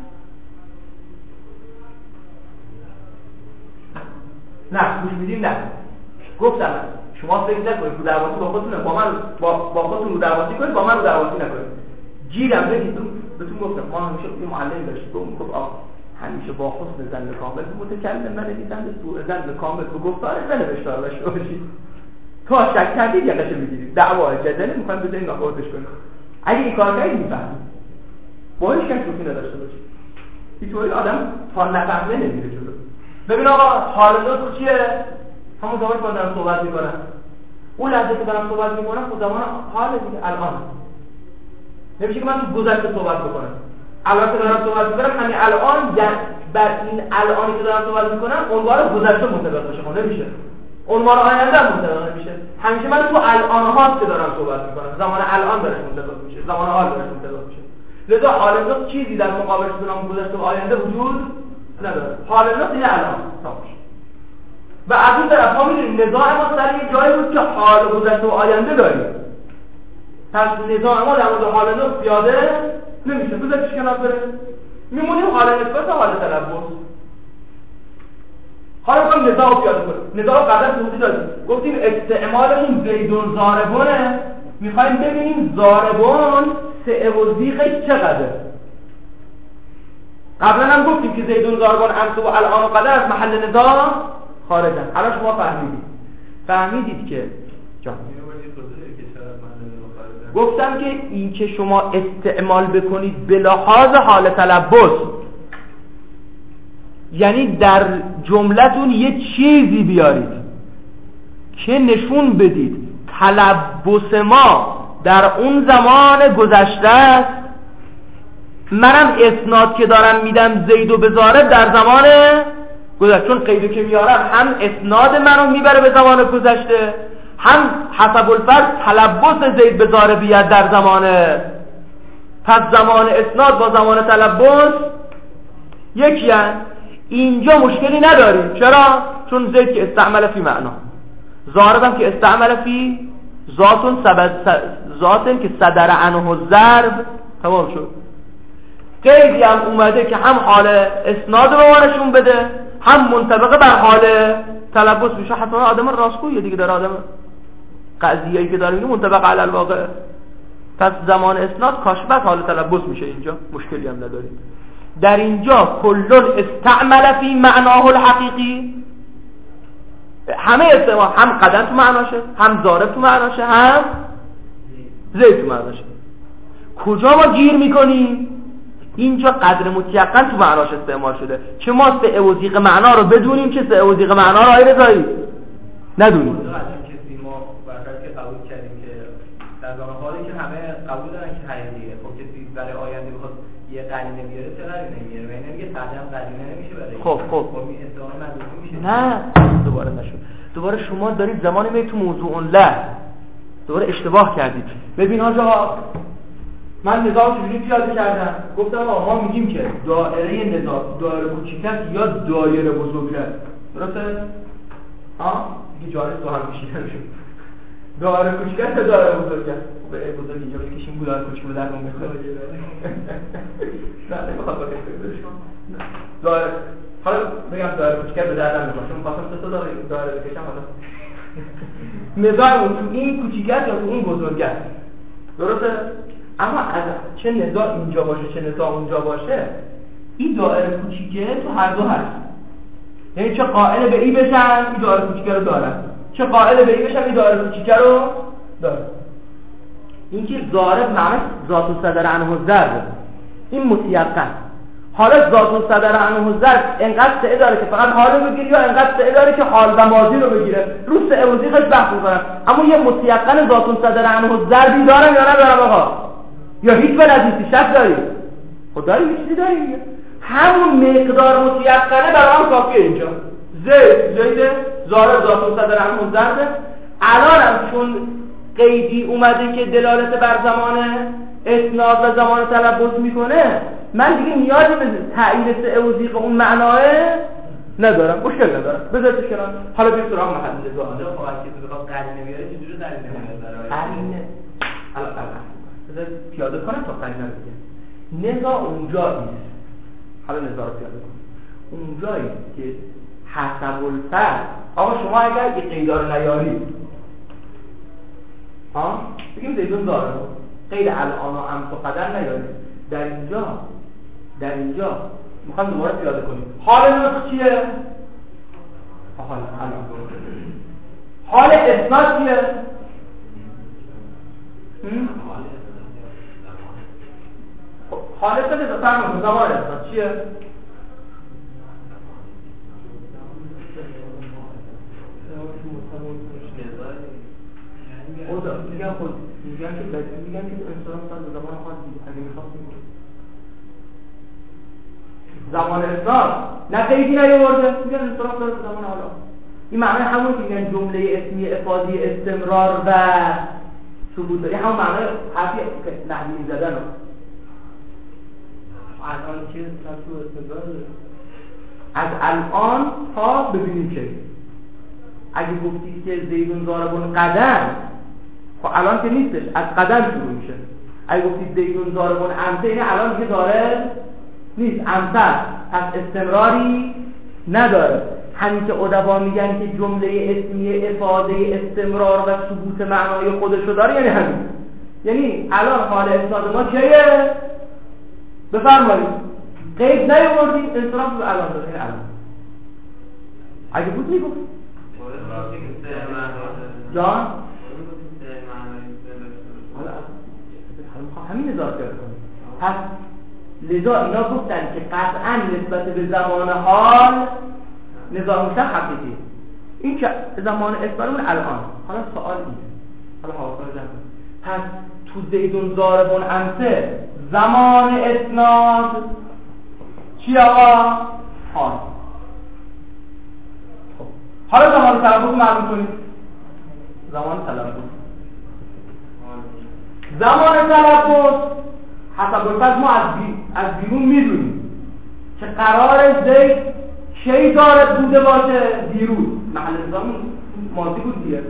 Speaker 1: نه گوش میدیم. نه گفتم شما فکر نکنید رو درواسی با خودتونه، با خودتون رو درواسی کنید، با من رو درواسی نکنید. گیرم بگید بهتون گفتم ما همیشه یه معلمی داشتیم گفت آقا همیشه با حسن ظن کامل متکلم ننویسند، سوء ظن کامل به گفتار ننوشتار داشته باشید. تو شک کردید یقش میگیرید، دعوا جدل میخوایم بزنید ناکارتش کنید. اگه این کار کردید میفهمید، با هیچ کس روکی نداشته باشید. اینطوری آدم تا نفهمه نمیره جلو. ببین آقا حال نصف چیه؟ همون زمانی که من دارم صحبت میکنم، اون لحظه که دارم صحبت میکنم خود زمان حال دیگه الان. نمیشه که من تو گذشته صحبت بکنم. الان که دارم صحبت میکنم همین الان بر این الانی که دارم صحبت میکنم عنوان گذشته منطبق بشه. خب نمیشه. عنوان آینده هم منطبق نمیشه. همیشه من تو الان هاست که دارم صحبت میکنم، زمان الان داره منطبق میشه، زمان حال داره منطبق میشه. لذا حال نصف چیزی در مقابل شدن گذشته و آینده وجود نداره. حال نصف این الان تمام. و از این طرف ما می‌دونیم نزاع ما سر یه جایی بود که حال گذشته و آینده داریم. پس نزاع ما در مورد حال نصف پیاده نمیشه. بذار چی کنار بره؟ میمونیم حال نسبت حال تلفظ. حالا می‌خوایم نزاع رو پیاده کنیم. نزاع رو قبلا توضیح دادیم. گفتیم استعمالمون زیدون ضاربونه. می‌خوایم ببینیم ضاربون سعه و زیغش چقدره. قبلا هم گفتیم که زیدون زاربان امس و الان و قدر از محل نزاع خارجن. الان شما فهمیدید که جان گفتم که این که شما استعمال بکنید به لحاظ حال تلبس، یعنی در جملتون یه چیزی بیارید که نشون بدید تلبس ما در اون زمان گذشته است. منم اسناد که دارم میدم زیدو بذاره در زمان گذشته، چون قیدو که میارم هم اسناد منو میبره به زمان گذشته، هم حسب الفرض تلبس زید بذاره بیاد در زمان. پس زمان اسناد با زمان تلبس یکی هست. اینجا مشکلی نداریم. چرا؟ چون زید که استعمل فی معنا، ضارب هم که استعمل فی ذاتن که صدر عنه ضرب، تمام شد. قیدی هم اومده که هم حال اسناد رو نشون بده، هم منطبق بر حال تلبس میشه. حتما آدم راستگویه دیگه، در آدم قضیه‌ای که داره میگه منطبق علی الواقع. پس زمان اسناد کاشف حال تلبس میشه. اینجا مشکلی هم نداریم. در اینجا کلون استعمل فی معناه الحقیقی، همه استعمال، هم قدم تو معناشه، هم ضارب تو معناشه، هم زید تو معناشه. کجا ما گیر میکنیم؟ اینجا قدر متیقن تو معناش استعمال شده. چه ما سعه و ضیق معنا رو بدونیم، چه سعه و ضیق معنا رو آیه رضایی ندونیم.
Speaker 3: کسی ما برای که قبول کردیم که در زمان حالی که همه قبول دارن که حقیقیه، خب کسی برای آینده بخواد یه قرینه بیاره چه قرینه میاره؟ یعنی میگه تعدیم قرینه نمیشه برای
Speaker 1: خب
Speaker 3: این استعمال مدرسه میشه.
Speaker 1: نه دوباره نشد. دوباره شما دارید زمان می تو موضوع له دوباره اشتباه کردید. ببین آقا، من نظام چجوری پیاده کردم؟ گفتم ما میگیم که دایره نظام دایره کوچیک است یا دایره بزرگ است. درسته؟ دیگه جالب تو هم میشیدن شد. دایره کوچیک است یا دایره بزرگ است؟ به بزرگ اینجا بکشیم بود دایره کوچیک رو در اون بخواد. نه نمیخواد بکشیم. دایره حالا بگم دایره کوچیک به دردم میخواد. چون خواستم سه تا دایره بکشم حالا. نظام تو این کوچیک است یا تو اون بزرگ است. درسته؟ اما از چه نزاع اینجا باشه چه نزاع اونجا باشه، این دایره کوچیکه تو هر دو هست. یعنی چه قائل به ای بشن این دایره کوچیکه رو دارن، چه قائل به ای بشن این دایره کوچیکه رو دارن. این که ضارب معنی ذات الصدر عنه ضرب، این متیقن. حالا ذات الصدر عنه ضرب انقدر سعه داره که فقط حال رو بگیره یا انقدر سعه داره که حال و ماضی رو بگیره. رو سعه و ضیقش بحث می‌کنن. اما یه متیقن ذات الصدر عنه ضربی دارن یا ندارن آقا؟ یا هیچ بلد نیستی شک داری؟ خود داری هیچ چیزی داری دیگه. همون مقدار متیقنه برای هم کافیه. اینجا زید ضارب ذات الصدر عنه ضرب. الان هم چون قیدی اومده که دلالت بر زمان اسناد و زمان تلبس میکنه، من دیگه نیازی به تعیین سعه و ضیق اون معناه ندارم. مشکل ندارم. بذارید کنار. حالا بیا سراغ محل نزاع.
Speaker 3: اونجا خواهد که بخواد قرینه بیاره چجوری قرینه میاره؟
Speaker 1: قرینه بذار پیاده کنم تا قرینه بگم. نزاع اونجاییست. حالا نزاع رو پیاده کنم. اونجاییست که حسب الفرض، آقا شما اگر یه قیدا رو نیارید، بگیم زیدون داره قید الان و امس و قدر نیارید، در اینجا میخوام دوباره پیاده کنیم. حال نسخ چیه؟ حال اسناد چیه؟ حال اسناد فرمون زمان اسناد چیه؟ میگن که انسان به زمان خاصی اگه میخواستیم زمان اسناد نه قیدی نیاورده، میگن انسان به زمان حالا. این معنی همون که میگن جمله اسمی افاضی استمرار و ثبوت داره، همون معنی حرفی نحوی زدن.
Speaker 3: الان چیز تو استمرار
Speaker 1: از الان تا ببینیم که اگه گفتید که زیدون ضاربون قدم، خب الان که نیستش، از قدم شروع میشه. اگه گفتید زیدون ضاربون امسه، اینه الان دیگه ضارب نیست، امسه، پس استمراری نداره. همین که ادبا میگن که جمله اسمی افاده استمرار و ثبوت معنای خودشو داره، یعنی همین. یعنی الان حال اسناد ما چیه؟ بفرمایید قید نیاوردیم انصراف به الان داره. این الان اگه بود میگفت جان همین اضافه کنیم. پس لذا اینا گفتن که قطعا نسبت به زمان حال نظام مشتق حقیقی، این که زمان اسممون الان. حالا سوال اینه، حالا حاضر جمع پس تو زیدون ضاربون امسه زمان اسناد چی آقا؟ حال. خب حالا زمان تلفظ معلوم کنید. زمان تلفظ حسب الفرض ما از بیرون میدونیم که قرار زید کی داره بوده باشه؟ دیروز. محل نظام ماضی بود دیگه،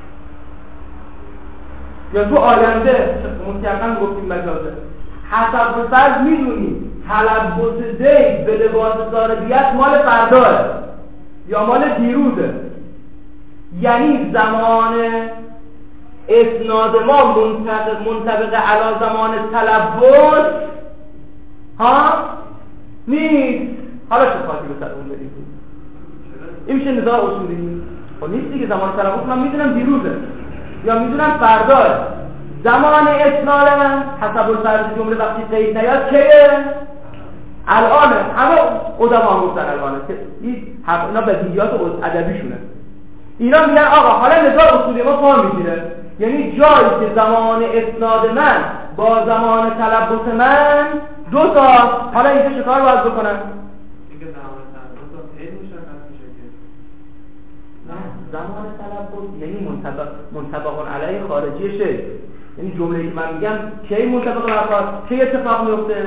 Speaker 1: یا تو آینده مطلقاً گفتیم مجازه. حسب الفرض میدونیم تلبس زید به لباس ضاربیت مال فرداه یا مال دیروزه، یعنی زمان اسناد ما منطبق علی زمان تلبس نیست. حالا چه خاطی به سر اون بریم؟ این میشه نزاع اصولی. خب نیست دیگه، زمان تلبس من میدونم دیروزه یا میدونم فرداه. زمان اسناد من حسب الفرض جمله وقتی قید نیاد چیه؟ الانه. همه قدما گفتن الانه که اینا بدیهیات ادبیشونه. اینا میگن آقا حالا نزاع اصولی ما پا میگیره، یعنی جایی که زمان اسناد من با زمان تلبس من دو تا، حالا اینجا چه کار باید بکنن؟
Speaker 3: دیگه زمان تلبس رو خیلی مشخص میشه که
Speaker 1: نه، زمان تلبس یعنی منطبق علیه خارجی شی، یعنی جمله‌ای که من میگم کی منطبق علیه چه اتفاق میفته؟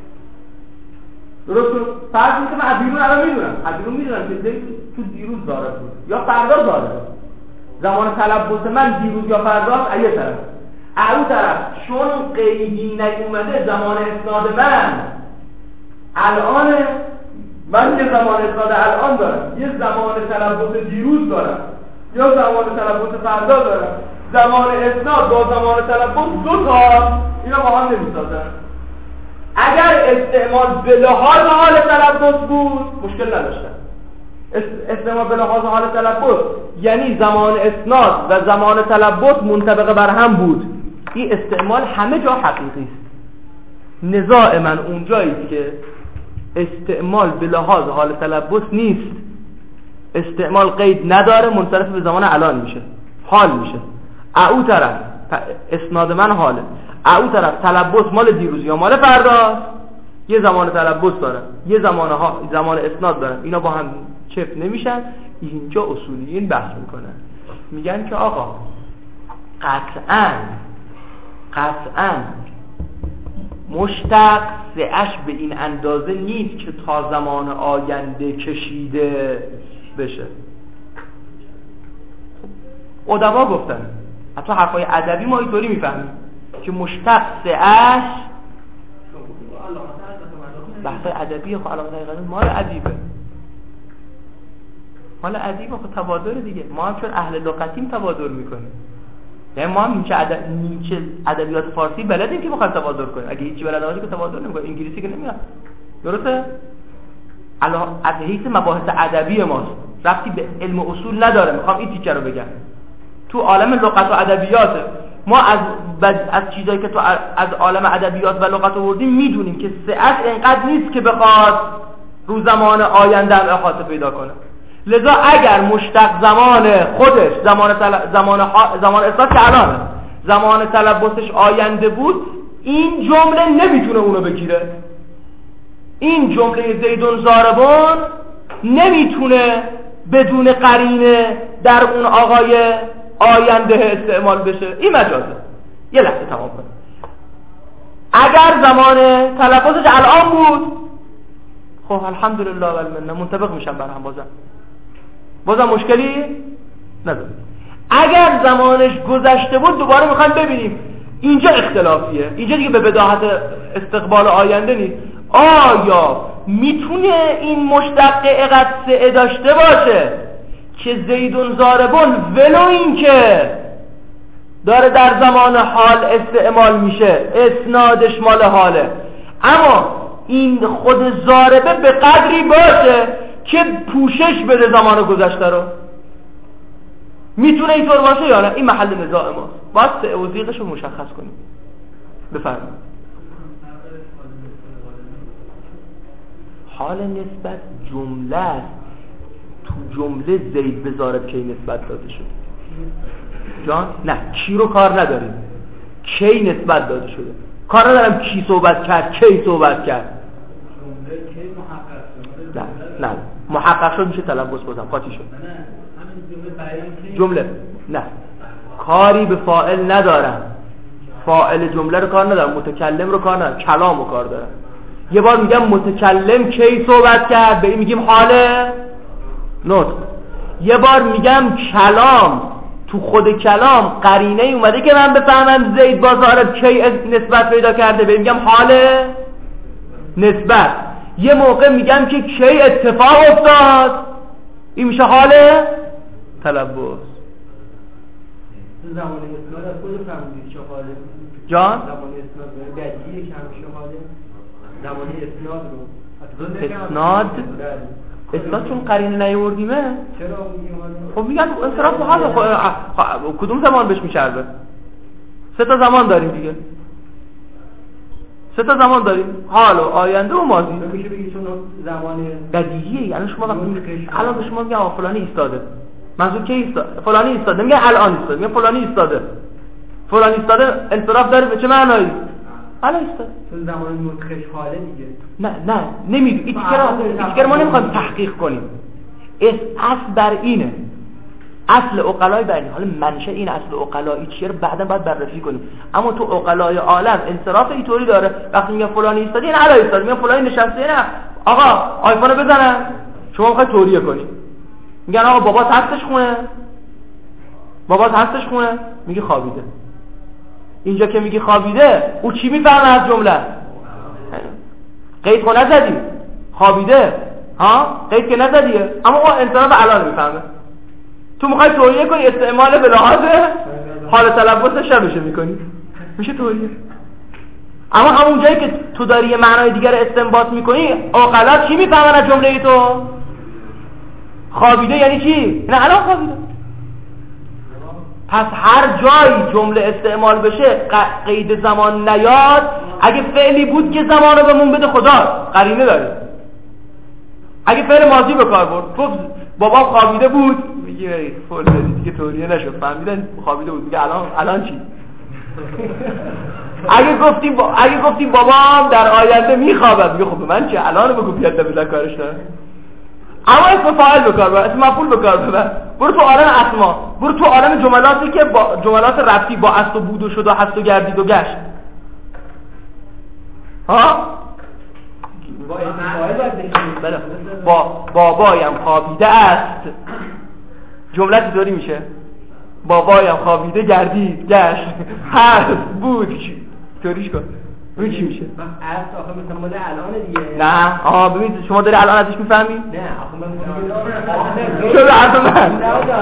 Speaker 1: درست فرض کنید که من از بیرون الان میدونم که تو دیروز داره بود یا فردا داره. زمان تلبس من دیروز یا فردا از یه طرف، اون طرف چون قیدی نیومده زمان اسناد من الان، من یه زمان اسناد الان دارم، یه زمان تلبس دیروز دارم یا زمان تلبس فردا دارم. زمان اسناد با زمان تلبس دو تا اینا با هم نمیسازن. اگر استعمال به لحاظ حال تلبس بود مشکل نداشتن. استعمال به لحاظ حال تلبس یعنی زمان اسناد و زمان تلبس منطبق بر هم بود. این استعمال همه جا حقیقی است. نزاع من اونجایی که استعمال به لحاظ حال تلبس نیست، استعمال قید نداره، منصرف به زمان الان میشه، حال میشه. او طرف اسناد من حاله، او طرف تلبس مال دیروز یا مال فردا، یه زمان تلبس داره یه زمان اسناد داره، اینا با هم چفت نمیشن. اینجا اصولیین بحث میکنن، میگن که آقا قطعاً مشتق سعش به این اندازه نیست که تا زمان آینده کشیده بشه. ادبا گفتن، حتی حرفای ادبی ما اینطوری میفهمیم که مشتق سعش بحثای ادبیه. خب علامت حقیقت مال ادیبه خب تبادر دیگه. ما هم چون اهل لغتیم تبادر میکنیم، یعنی ما هم نیچه ادبیات فارسی بلدیم که بخواد تبادر کنیم. اگه هیچی بلد نباشی که تبادر نمیکنه، انگلیسی که نمیاد. درسته؟ از حیث مباحث ادبی ماست، ربطی به علم اصول نداره. میخوام این تیکه رو بگم، تو عالم لغت و ادبیات ما از چیزایی که تو از عالم ادبیات و لغت آوردیم میدونیم که سعت اینقدر نیست که بخواد رو زمان آینده هم احاطه پیدا کنه. لذا اگر مشتق زمان خودش زمان اسناد که الانه، زمان تلبسش آینده بود، این جمله نمیتونه اونو بگیره. این جمله زیدون ضاربون نمیتونه بدون قرینه در اون آقای آینده استعمال بشه. این مجازه. یه لحظه تمام کنه. اگر زمان تلبسش الان بود، خب الحمدلله و المنه منطبق میشن بر هم، بازم مشکلی نداره. اگر زمانش گذشته بود دوباره میخوایم ببینیم، اینجا اختلافیه، اینجا دیگه به بداهت استقبال آینده نیست. آیا میتونه این مشتق اقصه داشته باشه که زیدون ضاربون ولو این که داره در زمان حال استعمال میشه، اسنادش مال حاله، اما این خود ضاربه به قدری باشه که پوشش بده زمان گذشته رو. میتونه اینطور باشه یا نه؟ این محل نزاع ماست، باید سعی و ضیقش رو مشخص کنیم. بفرمایید. حال نسبت جمله است. تو جمله زید به ضارب کی نسبت داده شده؟ جان؟ نه، کی رو کار نداریم، کی نسبت داده شده. کار ندارم کی صحبت کرد، کی صحبت کرد. نه محقق شد میشه تلفظ بازم قاطی شد. جمله نه، کاری به فاعل ندارم، فاعل جمله رو کار ندارم، متکلم رو کار ندارم، کلام رو کار دارم. یه بار میگم متکلم کی صحبت کرد، به این میگیم حال نطق. یه بار میگم کلام، تو خود کلام قرینه اومده که من بفهمم زید با ضارب کی نسبت پیدا کرده، به این میگم حال نسبت. یه موقع میگم که کی اتفاق افتاد، این میشه حال تلبس.
Speaker 3: زمان اسناد از خود فهمیدید چه حاله؟
Speaker 1: جان؟
Speaker 3: زمان اسناد بدیهیه که همیشه حاله؟ زمان اسناد رو
Speaker 1: اسناد چون قرینه نیاوردیمه
Speaker 3: چرا میگیم حاله؟
Speaker 1: خب میگن انصراف حاله. کدوم زمان بهش میچربه؟ 3 تا زمان داریم دیگه، 3 تا زمان داریم، حال و آینده و ماضی.
Speaker 3: میشه بگید چون زمان
Speaker 1: بدیهیه. یعنی شما الان به شما میگم فلانی ایستاده، منظور کی ایستاده؟ فلانی ایستاده، میگه الان ایستاده، میگه فلانی ایستاده. فلانی ایستاده انصراف داره به چه معنایی؟ الان ایستاده.
Speaker 3: چون زمان نطقش حاله دیگه.
Speaker 1: نه نمیدونی. اینا ما نمیخوایم تحقیق کنیم. اصل بر اینه، اصل عقلای بر اینه. حالا منشأ این اصل عقلایی چیه رو بعدا باید بررسی کنیم. اما تو عقلای عالم انصراف اینطوری داره، وقتی میگن فلانی ایستاده این الان ایستاده، میگن فلانی نشسته، نه آقا آیفونو بزنن، شما میخواید توریه کنی. میگن آقا بابا هستش خونه، میگه خوابیده. اینجا که میگه خوابیده، او چی میفهمه از جمله؟ قید خود نزدی، خوابیده، ها قید که نزدیه، اما او انسان به الان میفهمه. تو میخوای توریه کنی، استعمال به لحاظ حال تلبس شبشه میکنی، میشه توریه. اما همون جایی که تو داری یه معنای دیگر استنباط میکنی، عقلا چی میفهمن از جمله تو؟ خوابیده یعنی چی؟ نه الان خوابیده. پس هر جایی جمله استعمال بشه قید زمان نیاد، اگه فعلی بود که زمان رو بهمون بده خدا قرینه داره. اگه فعل ماضی به کار برد، گفت بابا خوابیده بود، میگه فول بدی دیگه توریه نشد، فهمیدن خوابیده بود، میگه الان چی؟ اگه گفتیم بابام در آینده میخوابد، میگه خب من چه الان بگو بیاد بزن کارش داره. اما اسم فاعل بکار ببر، اسم مفعول بکار ببر. برو تو عالم اسما، برو تو عالم جملاتی که با جملات رفتی با است و بود و شد و هست و گردید و گشت. ها؟ با بابایم خوابیده است، جملتی طوری میشه. بابایم خوابیده گردید گشت هست بود، طوریش کن. این چی میشه؟
Speaker 3: است آخه مثلا مال الان دیگه.
Speaker 1: نه ببین شما داری الان ازش میفهمی؟
Speaker 3: نه آخه من
Speaker 1: چرا الان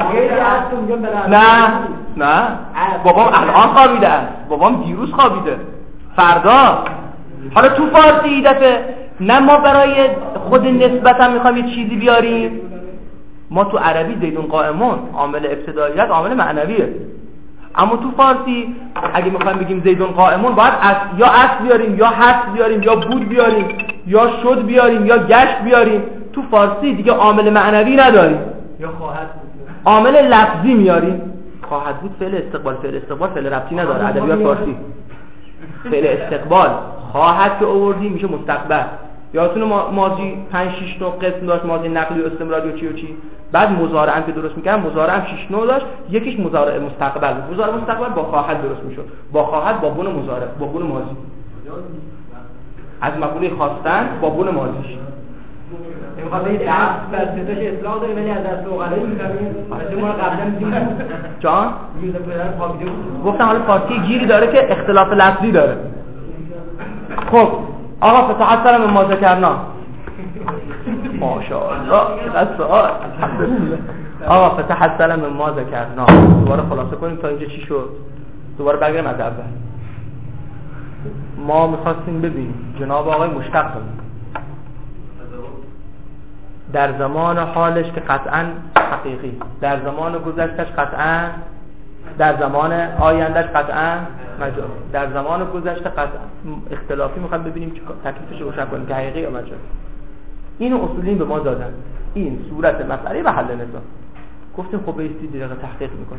Speaker 1: نه بابام الان خوابیده است، بابام دیروز خوابیده، فردا. حالا تو فارسی دفعه نه ما برای خود نسبت هم میخوایم یه چیزی بیاریم. ما تو عربی زیدون قائمون عامل ابتداییت عامل معنویه، اما تو فارسی اگه میخوایم بگیم زیدون قائمون باید یا اصل بیاریم یا هست بیاریم یا بود بیاریم یا شد بیاریم یا گشت بیاریم. تو فارسی دیگه عامل معنوی نداریم،
Speaker 3: یا خواهد بود.
Speaker 1: عامل لفظی میاریم. خواهد بود فعل استقبال فعل ربطی نداره. ادبیات فارسی فعل استقبال خواهد که آوردیم میشه مستقبل. یادتونه ماضی 5 6 نوع قسم داشت، ماضی نقلی و استمراری و چی و چی. بعد مضارع هم که درست می‌کردن، مضارع هم 6 نوع داشت، یکیش مضارع مستقبل بود. مضارع مستقبل با خواهد درست میشد، با خواهد با بون مضارع با بون ماضی، از مفعول خواستن با بون ماضیش.
Speaker 3: این خاطر دست بسیارش اصلاح داره، ولی از دست اوغلایی می‌کنیم. مثلا ما قبلا دیدیم
Speaker 1: جان
Speaker 3: میوزه پدر خوابیده بود.
Speaker 1: گفتم حالا فارسی گیری داره که اختلاف لفظی داره. خب آقا فتح من ما ذکرنا، ماشاءالله چقدر سوال. آقا فتح من ما ذکرنا، دوباره خلاصه کنیم تا اینجا چی شد، دوباره برگردیم از اول. ما میخواستیم ببینیم جناب آقای مشتق در زمان حالش که قطعا حقیقی، در زمان گذشتش قطعا، در زمان آیندهش قطعا مجاز، در زمان گذشته قطعا اختلافی میخوایم ببینیم که تکلیفش رو روشن کنیم که حقیقی یا مجاز. اینو اصولین به ما دادن، این صورت مسئله و حل نزاع. گفتیم خب بایستی دقیقه تحقیق میکنیم.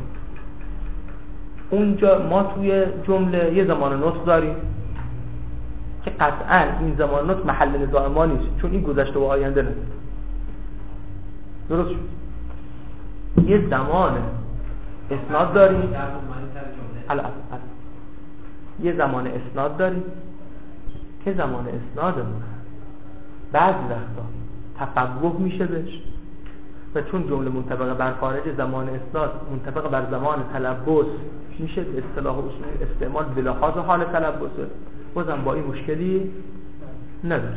Speaker 1: اونجا ما توی جمله یه زمان نطق داریم که قطعا این زمان نطق محل نزاع ما نیست، چون این گذشته و آینده نیست. درست شد؟ یه زمان اسناد داریم، یه زمان اسناد داریم که زمان اسنادمون بعضی وقتا تفوق میشه بهش و چون جمله منطبق بر خارج زمان اسناد منطبق بر زمان تلبس میشه به اصطلاح اصول استعمال بلحاظ حال تلبسه، بازم با این مشکلی نداره.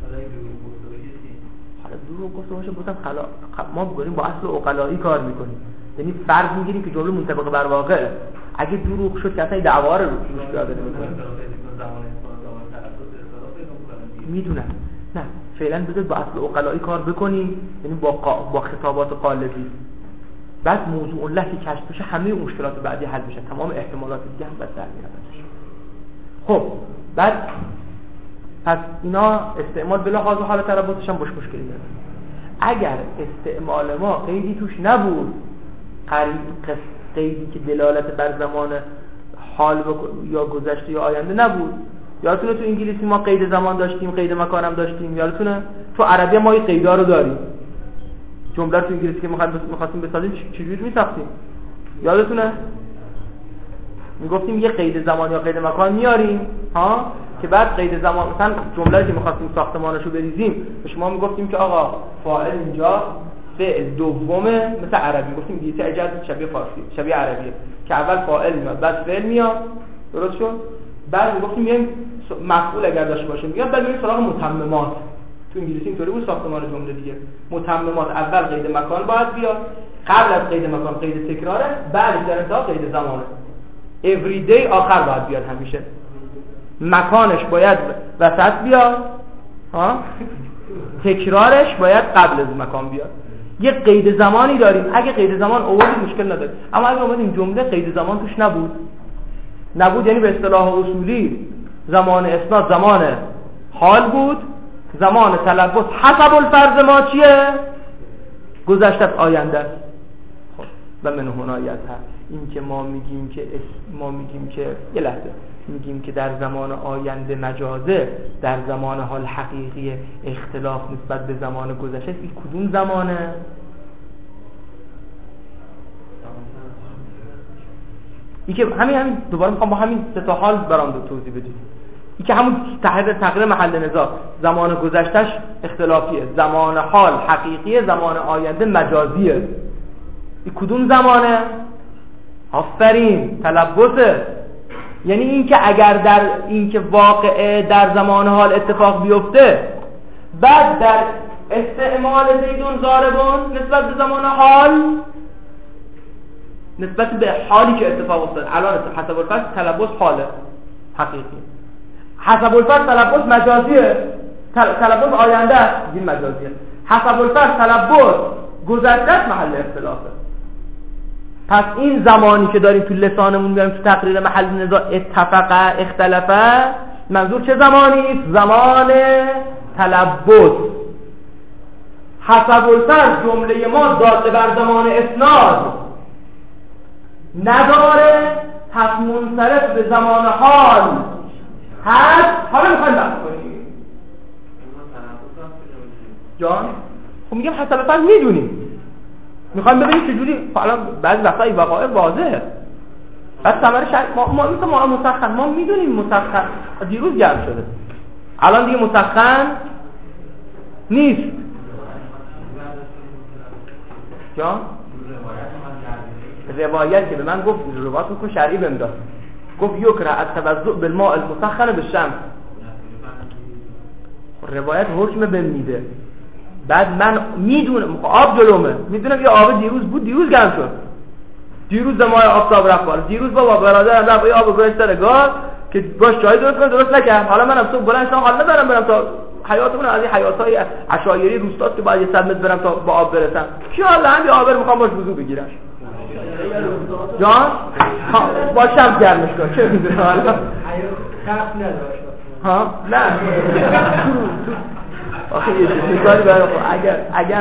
Speaker 1: حالا دروغ گفته باشه بازم ما بگیم با اصل عقلایی کار میکنیم، یعنی فرض میگیریم که جمله منطبق بر واقعه. اگه دروغ شد که اصلا دعوا رو روش پیاده نمیکنیم. میدونم نه فعلا بذارید با اصل عقلایی کار بکنیم، یعنی با خطابات قالبی. بعد موضوع الله که کشف بشه همه مشکلات بعدی حل بشه، تمام احتمالات دیگه هم بس در میاد. خب بعد پس اینا استعمال بلا لحاظ حال ترابطش هم باش مشکلی نداره. اگر استعمال ما قیدی توش نبود، قیدی که دلالت بر زمان حال یا گذشته یا آینده نبود، یادتونه تو انگلیسی ما قید زمان داشتیم، قید مکان هم داشتیم، یادتونه تو عربی ما این قیدا رو داریم. جمله تو انگلیسی که می‌خواستیم بسازیم چجوری می‌ساختیم؟ یادتونه؟ میگفتیم یه قید زمان یا قید مکان میاریم ها که بعد قید زمان مثلا جمله‌ای که می‌خواستیم ساختمانشو بریزیم به شما میگفتیم که آقا فاعل اینجا فعل دومه، مثل عربی گفتیم دیگه اجازه شبیه فارسی شبیه عربیه که اول فاعل میاد بعد فعل میاد، درست شد؟ بعد میگفتیم میایم مفعول اگر داشته باشه میاد بعد میریم سراغ متممات. تو انگلیسی اینطوری بود ساختمان جمله دیگه. متممات اول قید مکان باید بیاد، قبل از قید مکان قید تکراره، بعد در انتها قید زمانه. every day آخر باید بیاد همیشه. مکانش باید وسط بیاد ها، تکرارش باید قبل از مکان بیاد. یه قید زمانی داریم، اگه قید زمان آوردیم مشکل نداره، اما اگه اومدیم جمله قید زمان توش نبود یعنی به اصطلاح اصولی زمان اسناد زمان حال بود، زمان تلبس حسب الفرض ما چیه؟ گذشته از آینده. خب و من هنایت هست این که ما میگیم که یه لحظه میگیم که در زمان آینده مجازه، در زمان حال حقیقی اختلاف نسبت به زمان گذشته. این کدوم زمانه؟ این که همین دوباره میخوام با همین سه تا حال برام توضیح بدید. این که همون تغییر محل نزاع، زمان گذشتهش اختلافیه، زمان حال حقیقیه، زمان آینده مجازیه. این کدوم زمانه؟ آفرین، تلبسه. یعنی این که اگر در این که واقعه در زمان حال اتفاق بیفته، بعد در استعمال زیدون ضاربون نسبت به زمان حال، نسبت به حالی که اتفاق افتاد، الان حسب الفرض تلبس حاله حقیقی، حسب الفرض تلبس مجازیه، تلبس آینده است این مجازیه، حسب الفرض تلبس گذشته محل اختلافه. پس این زمانی که داریم تو لسانمون میگیم تو تقریر محل نزاع اتفق اختلافه، منظور چه زمانی است؟ زمان تلبس. حسب الفرض جمله ما داده بر زمان اسناد نداره، پس منصرف به زمان حال هست. حالا میخوایم بحث کنیم جان؟ خب میگم حسب الفرض میدونیم، میخوایم ببینیم چجوری. حالا بعضی وقتا این وقایع واضحه، بعد ثمره ما مسخن، ما میدونیم مسخن دیروز گرم شده، الان دیگه مسخن نیست جان. روایت که به من گفت روایت کن شرعی بهم داد، گفت یکره التوضؤ بالماء المسخن بالشمس. روایت حکم بهم میده، بعد من میدونم آب جلومه، میدونم یه آب دیروز بود، دیروز گرم شد، دیروز ماه آفتاب رفت بالا، دیروز بابا برادرم رفت یه آب گذاشت سر گاز، که باش جای درست کنه درست نکرد. حالا منم صبح بلند شدم حالا ندارم برم تا حیاتمون از این حیاتای عشایری روستاست که باید 100 متر برم تا با آب برسم. کی حالا همین آبر میخوام باش وضو بگیرم جان با شب گرمش کن چه میدونم حالا
Speaker 3: کف نداشت
Speaker 1: ها نه آخه یه مثالی برای اگر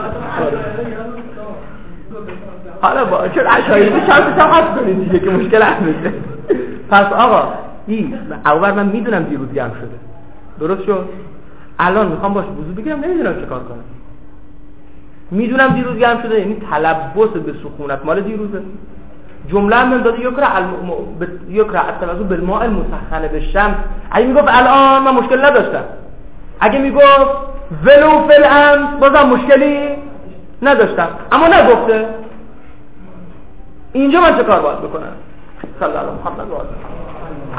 Speaker 1: حالا با چون عشایری شانسش هم حفظ کنید دیگه که مشکل حل بشه. پس آقا این اول من میدونم دیروز گرم شده درست شد، الان میخوام باش وضو بگیرم نمیدونم چه کار کنم. میدونم دیروز گرم شده یعنی تلبس به سخونت مال دیروزه. جمله هم داده یکره التوضؤ بالماء المسخن بالشمس. اگه میگفت الان من مشکل نداشتم، اگه میگفت ولو فی الامس بازم مشکلی نداشتم، اما نگفته. اینجا من چه کار باید بکنم؟ صلی الله علیه محمد و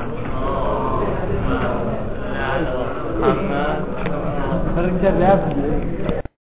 Speaker 1: آله.